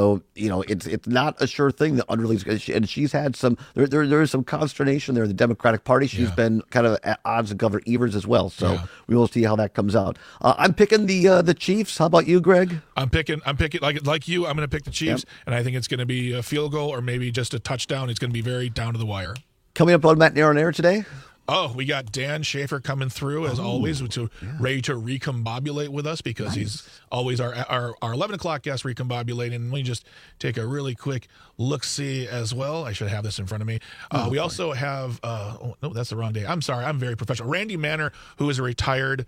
it's not a sure thing that unreleased, and she's had some there is some consternation there in the Democratic Party. She's been kind of at odds with Governor Evers as well. So we will see how that comes out. I'm picking the Chiefs. How about you, Greg? I'm picking like you. I'm going to pick the Chiefs, and I think it's going to be a field goal or maybe just a touchdown. It's going to be very down to the wire. Coming up on Matt and Aaron Air today. Oh, we got Dan Schaefer coming through as always, ready to recombobulate with us because he's always our 11 o'clock guest recombobulating. And let me just take a really quick look-see as well. I should have this in front of me. We also have, no, that's the wrong day. I'm sorry. I'm very professional. Randy Manner, who is a retired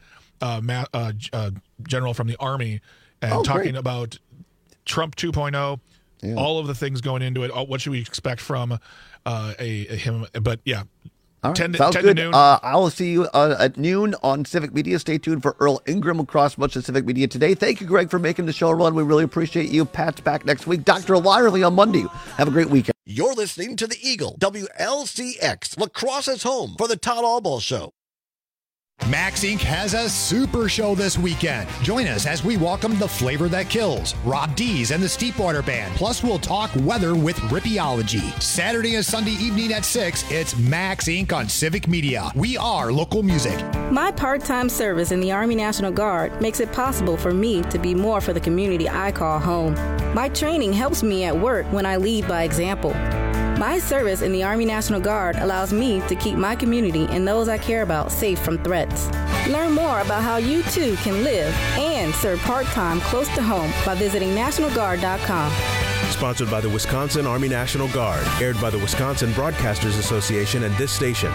general from the Army, and talking about Trump 2.0, all of the things going into it. What should we expect from him? But yeah. All right. Sounds good. I will see you at noon on Civic Media. Stay tuned for Earl Ingram across much of Civic Media today. Thank you, Greg, for making the show run. We really appreciate you. Pat's back next week. Dr. Lyerly on Monday. Have a great weekend. You're listening to The Eagle, WLCX, La Crosse's home for the Todd Albaugh Show. Max Inc. has a super show this weekend. Join us as we welcome The Flavor That Kills, Rob Dees and the Steepwater Band. Plus, we'll talk weather with Rippeology. Saturday and Sunday evening at 6, it's Max Inc. on Civic Media. We are local music. My part-time service in the Army National Guard makes it possible for me to be more for the community I call home. My training helps me at work when I lead by example. My service in the Army National Guard allows me to keep my community and those I care about safe from threats. Learn more about how you too can live and serve part-time close to home by visiting NationalGuard.com. Sponsored by the Wisconsin Army National Guard. Aired by the Wisconsin Broadcasters Association and this station.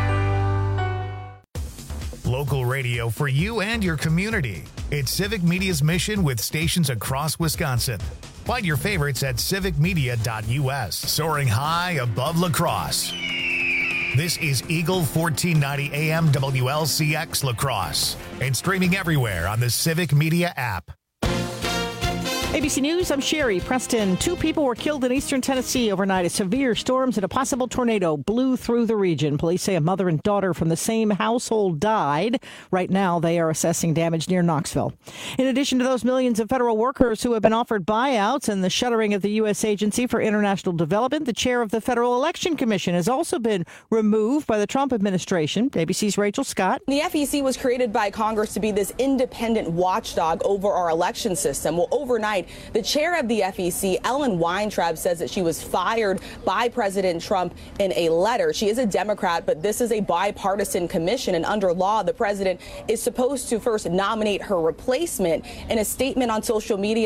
Local radio for you and your community. It's Civic Media's mission with stations across Wisconsin. Find your favorites at civicmedia.us. Soaring high above La Crosse. This is Eagle 1490 AM WLCX La Crosse. And streaming everywhere on the Civic Media app. ABC News, I'm Sherry Preston. 2 people were killed in eastern Tennessee overnight as severe storms and a possible tornado blew through the region. Police say a mother and daughter from the same household died. Right now, they are assessing damage near Knoxville. In addition to those millions of federal workers who have been offered buyouts and the shuttering of the U.S. Agency for International Development, the chair of the Federal Election Commission has also been removed by the Trump administration. ABC's Rachel Scott. The FEC was created by Congress to be this independent watchdog over our election system. Well, overnight, the chair of the FEC, Ellen Weintraub, says that she was fired by President Trump in a letter. She is a Democrat, but this is a bipartisan commission, and under law, the president is supposed to first nominate her replacement. In a statement on social media,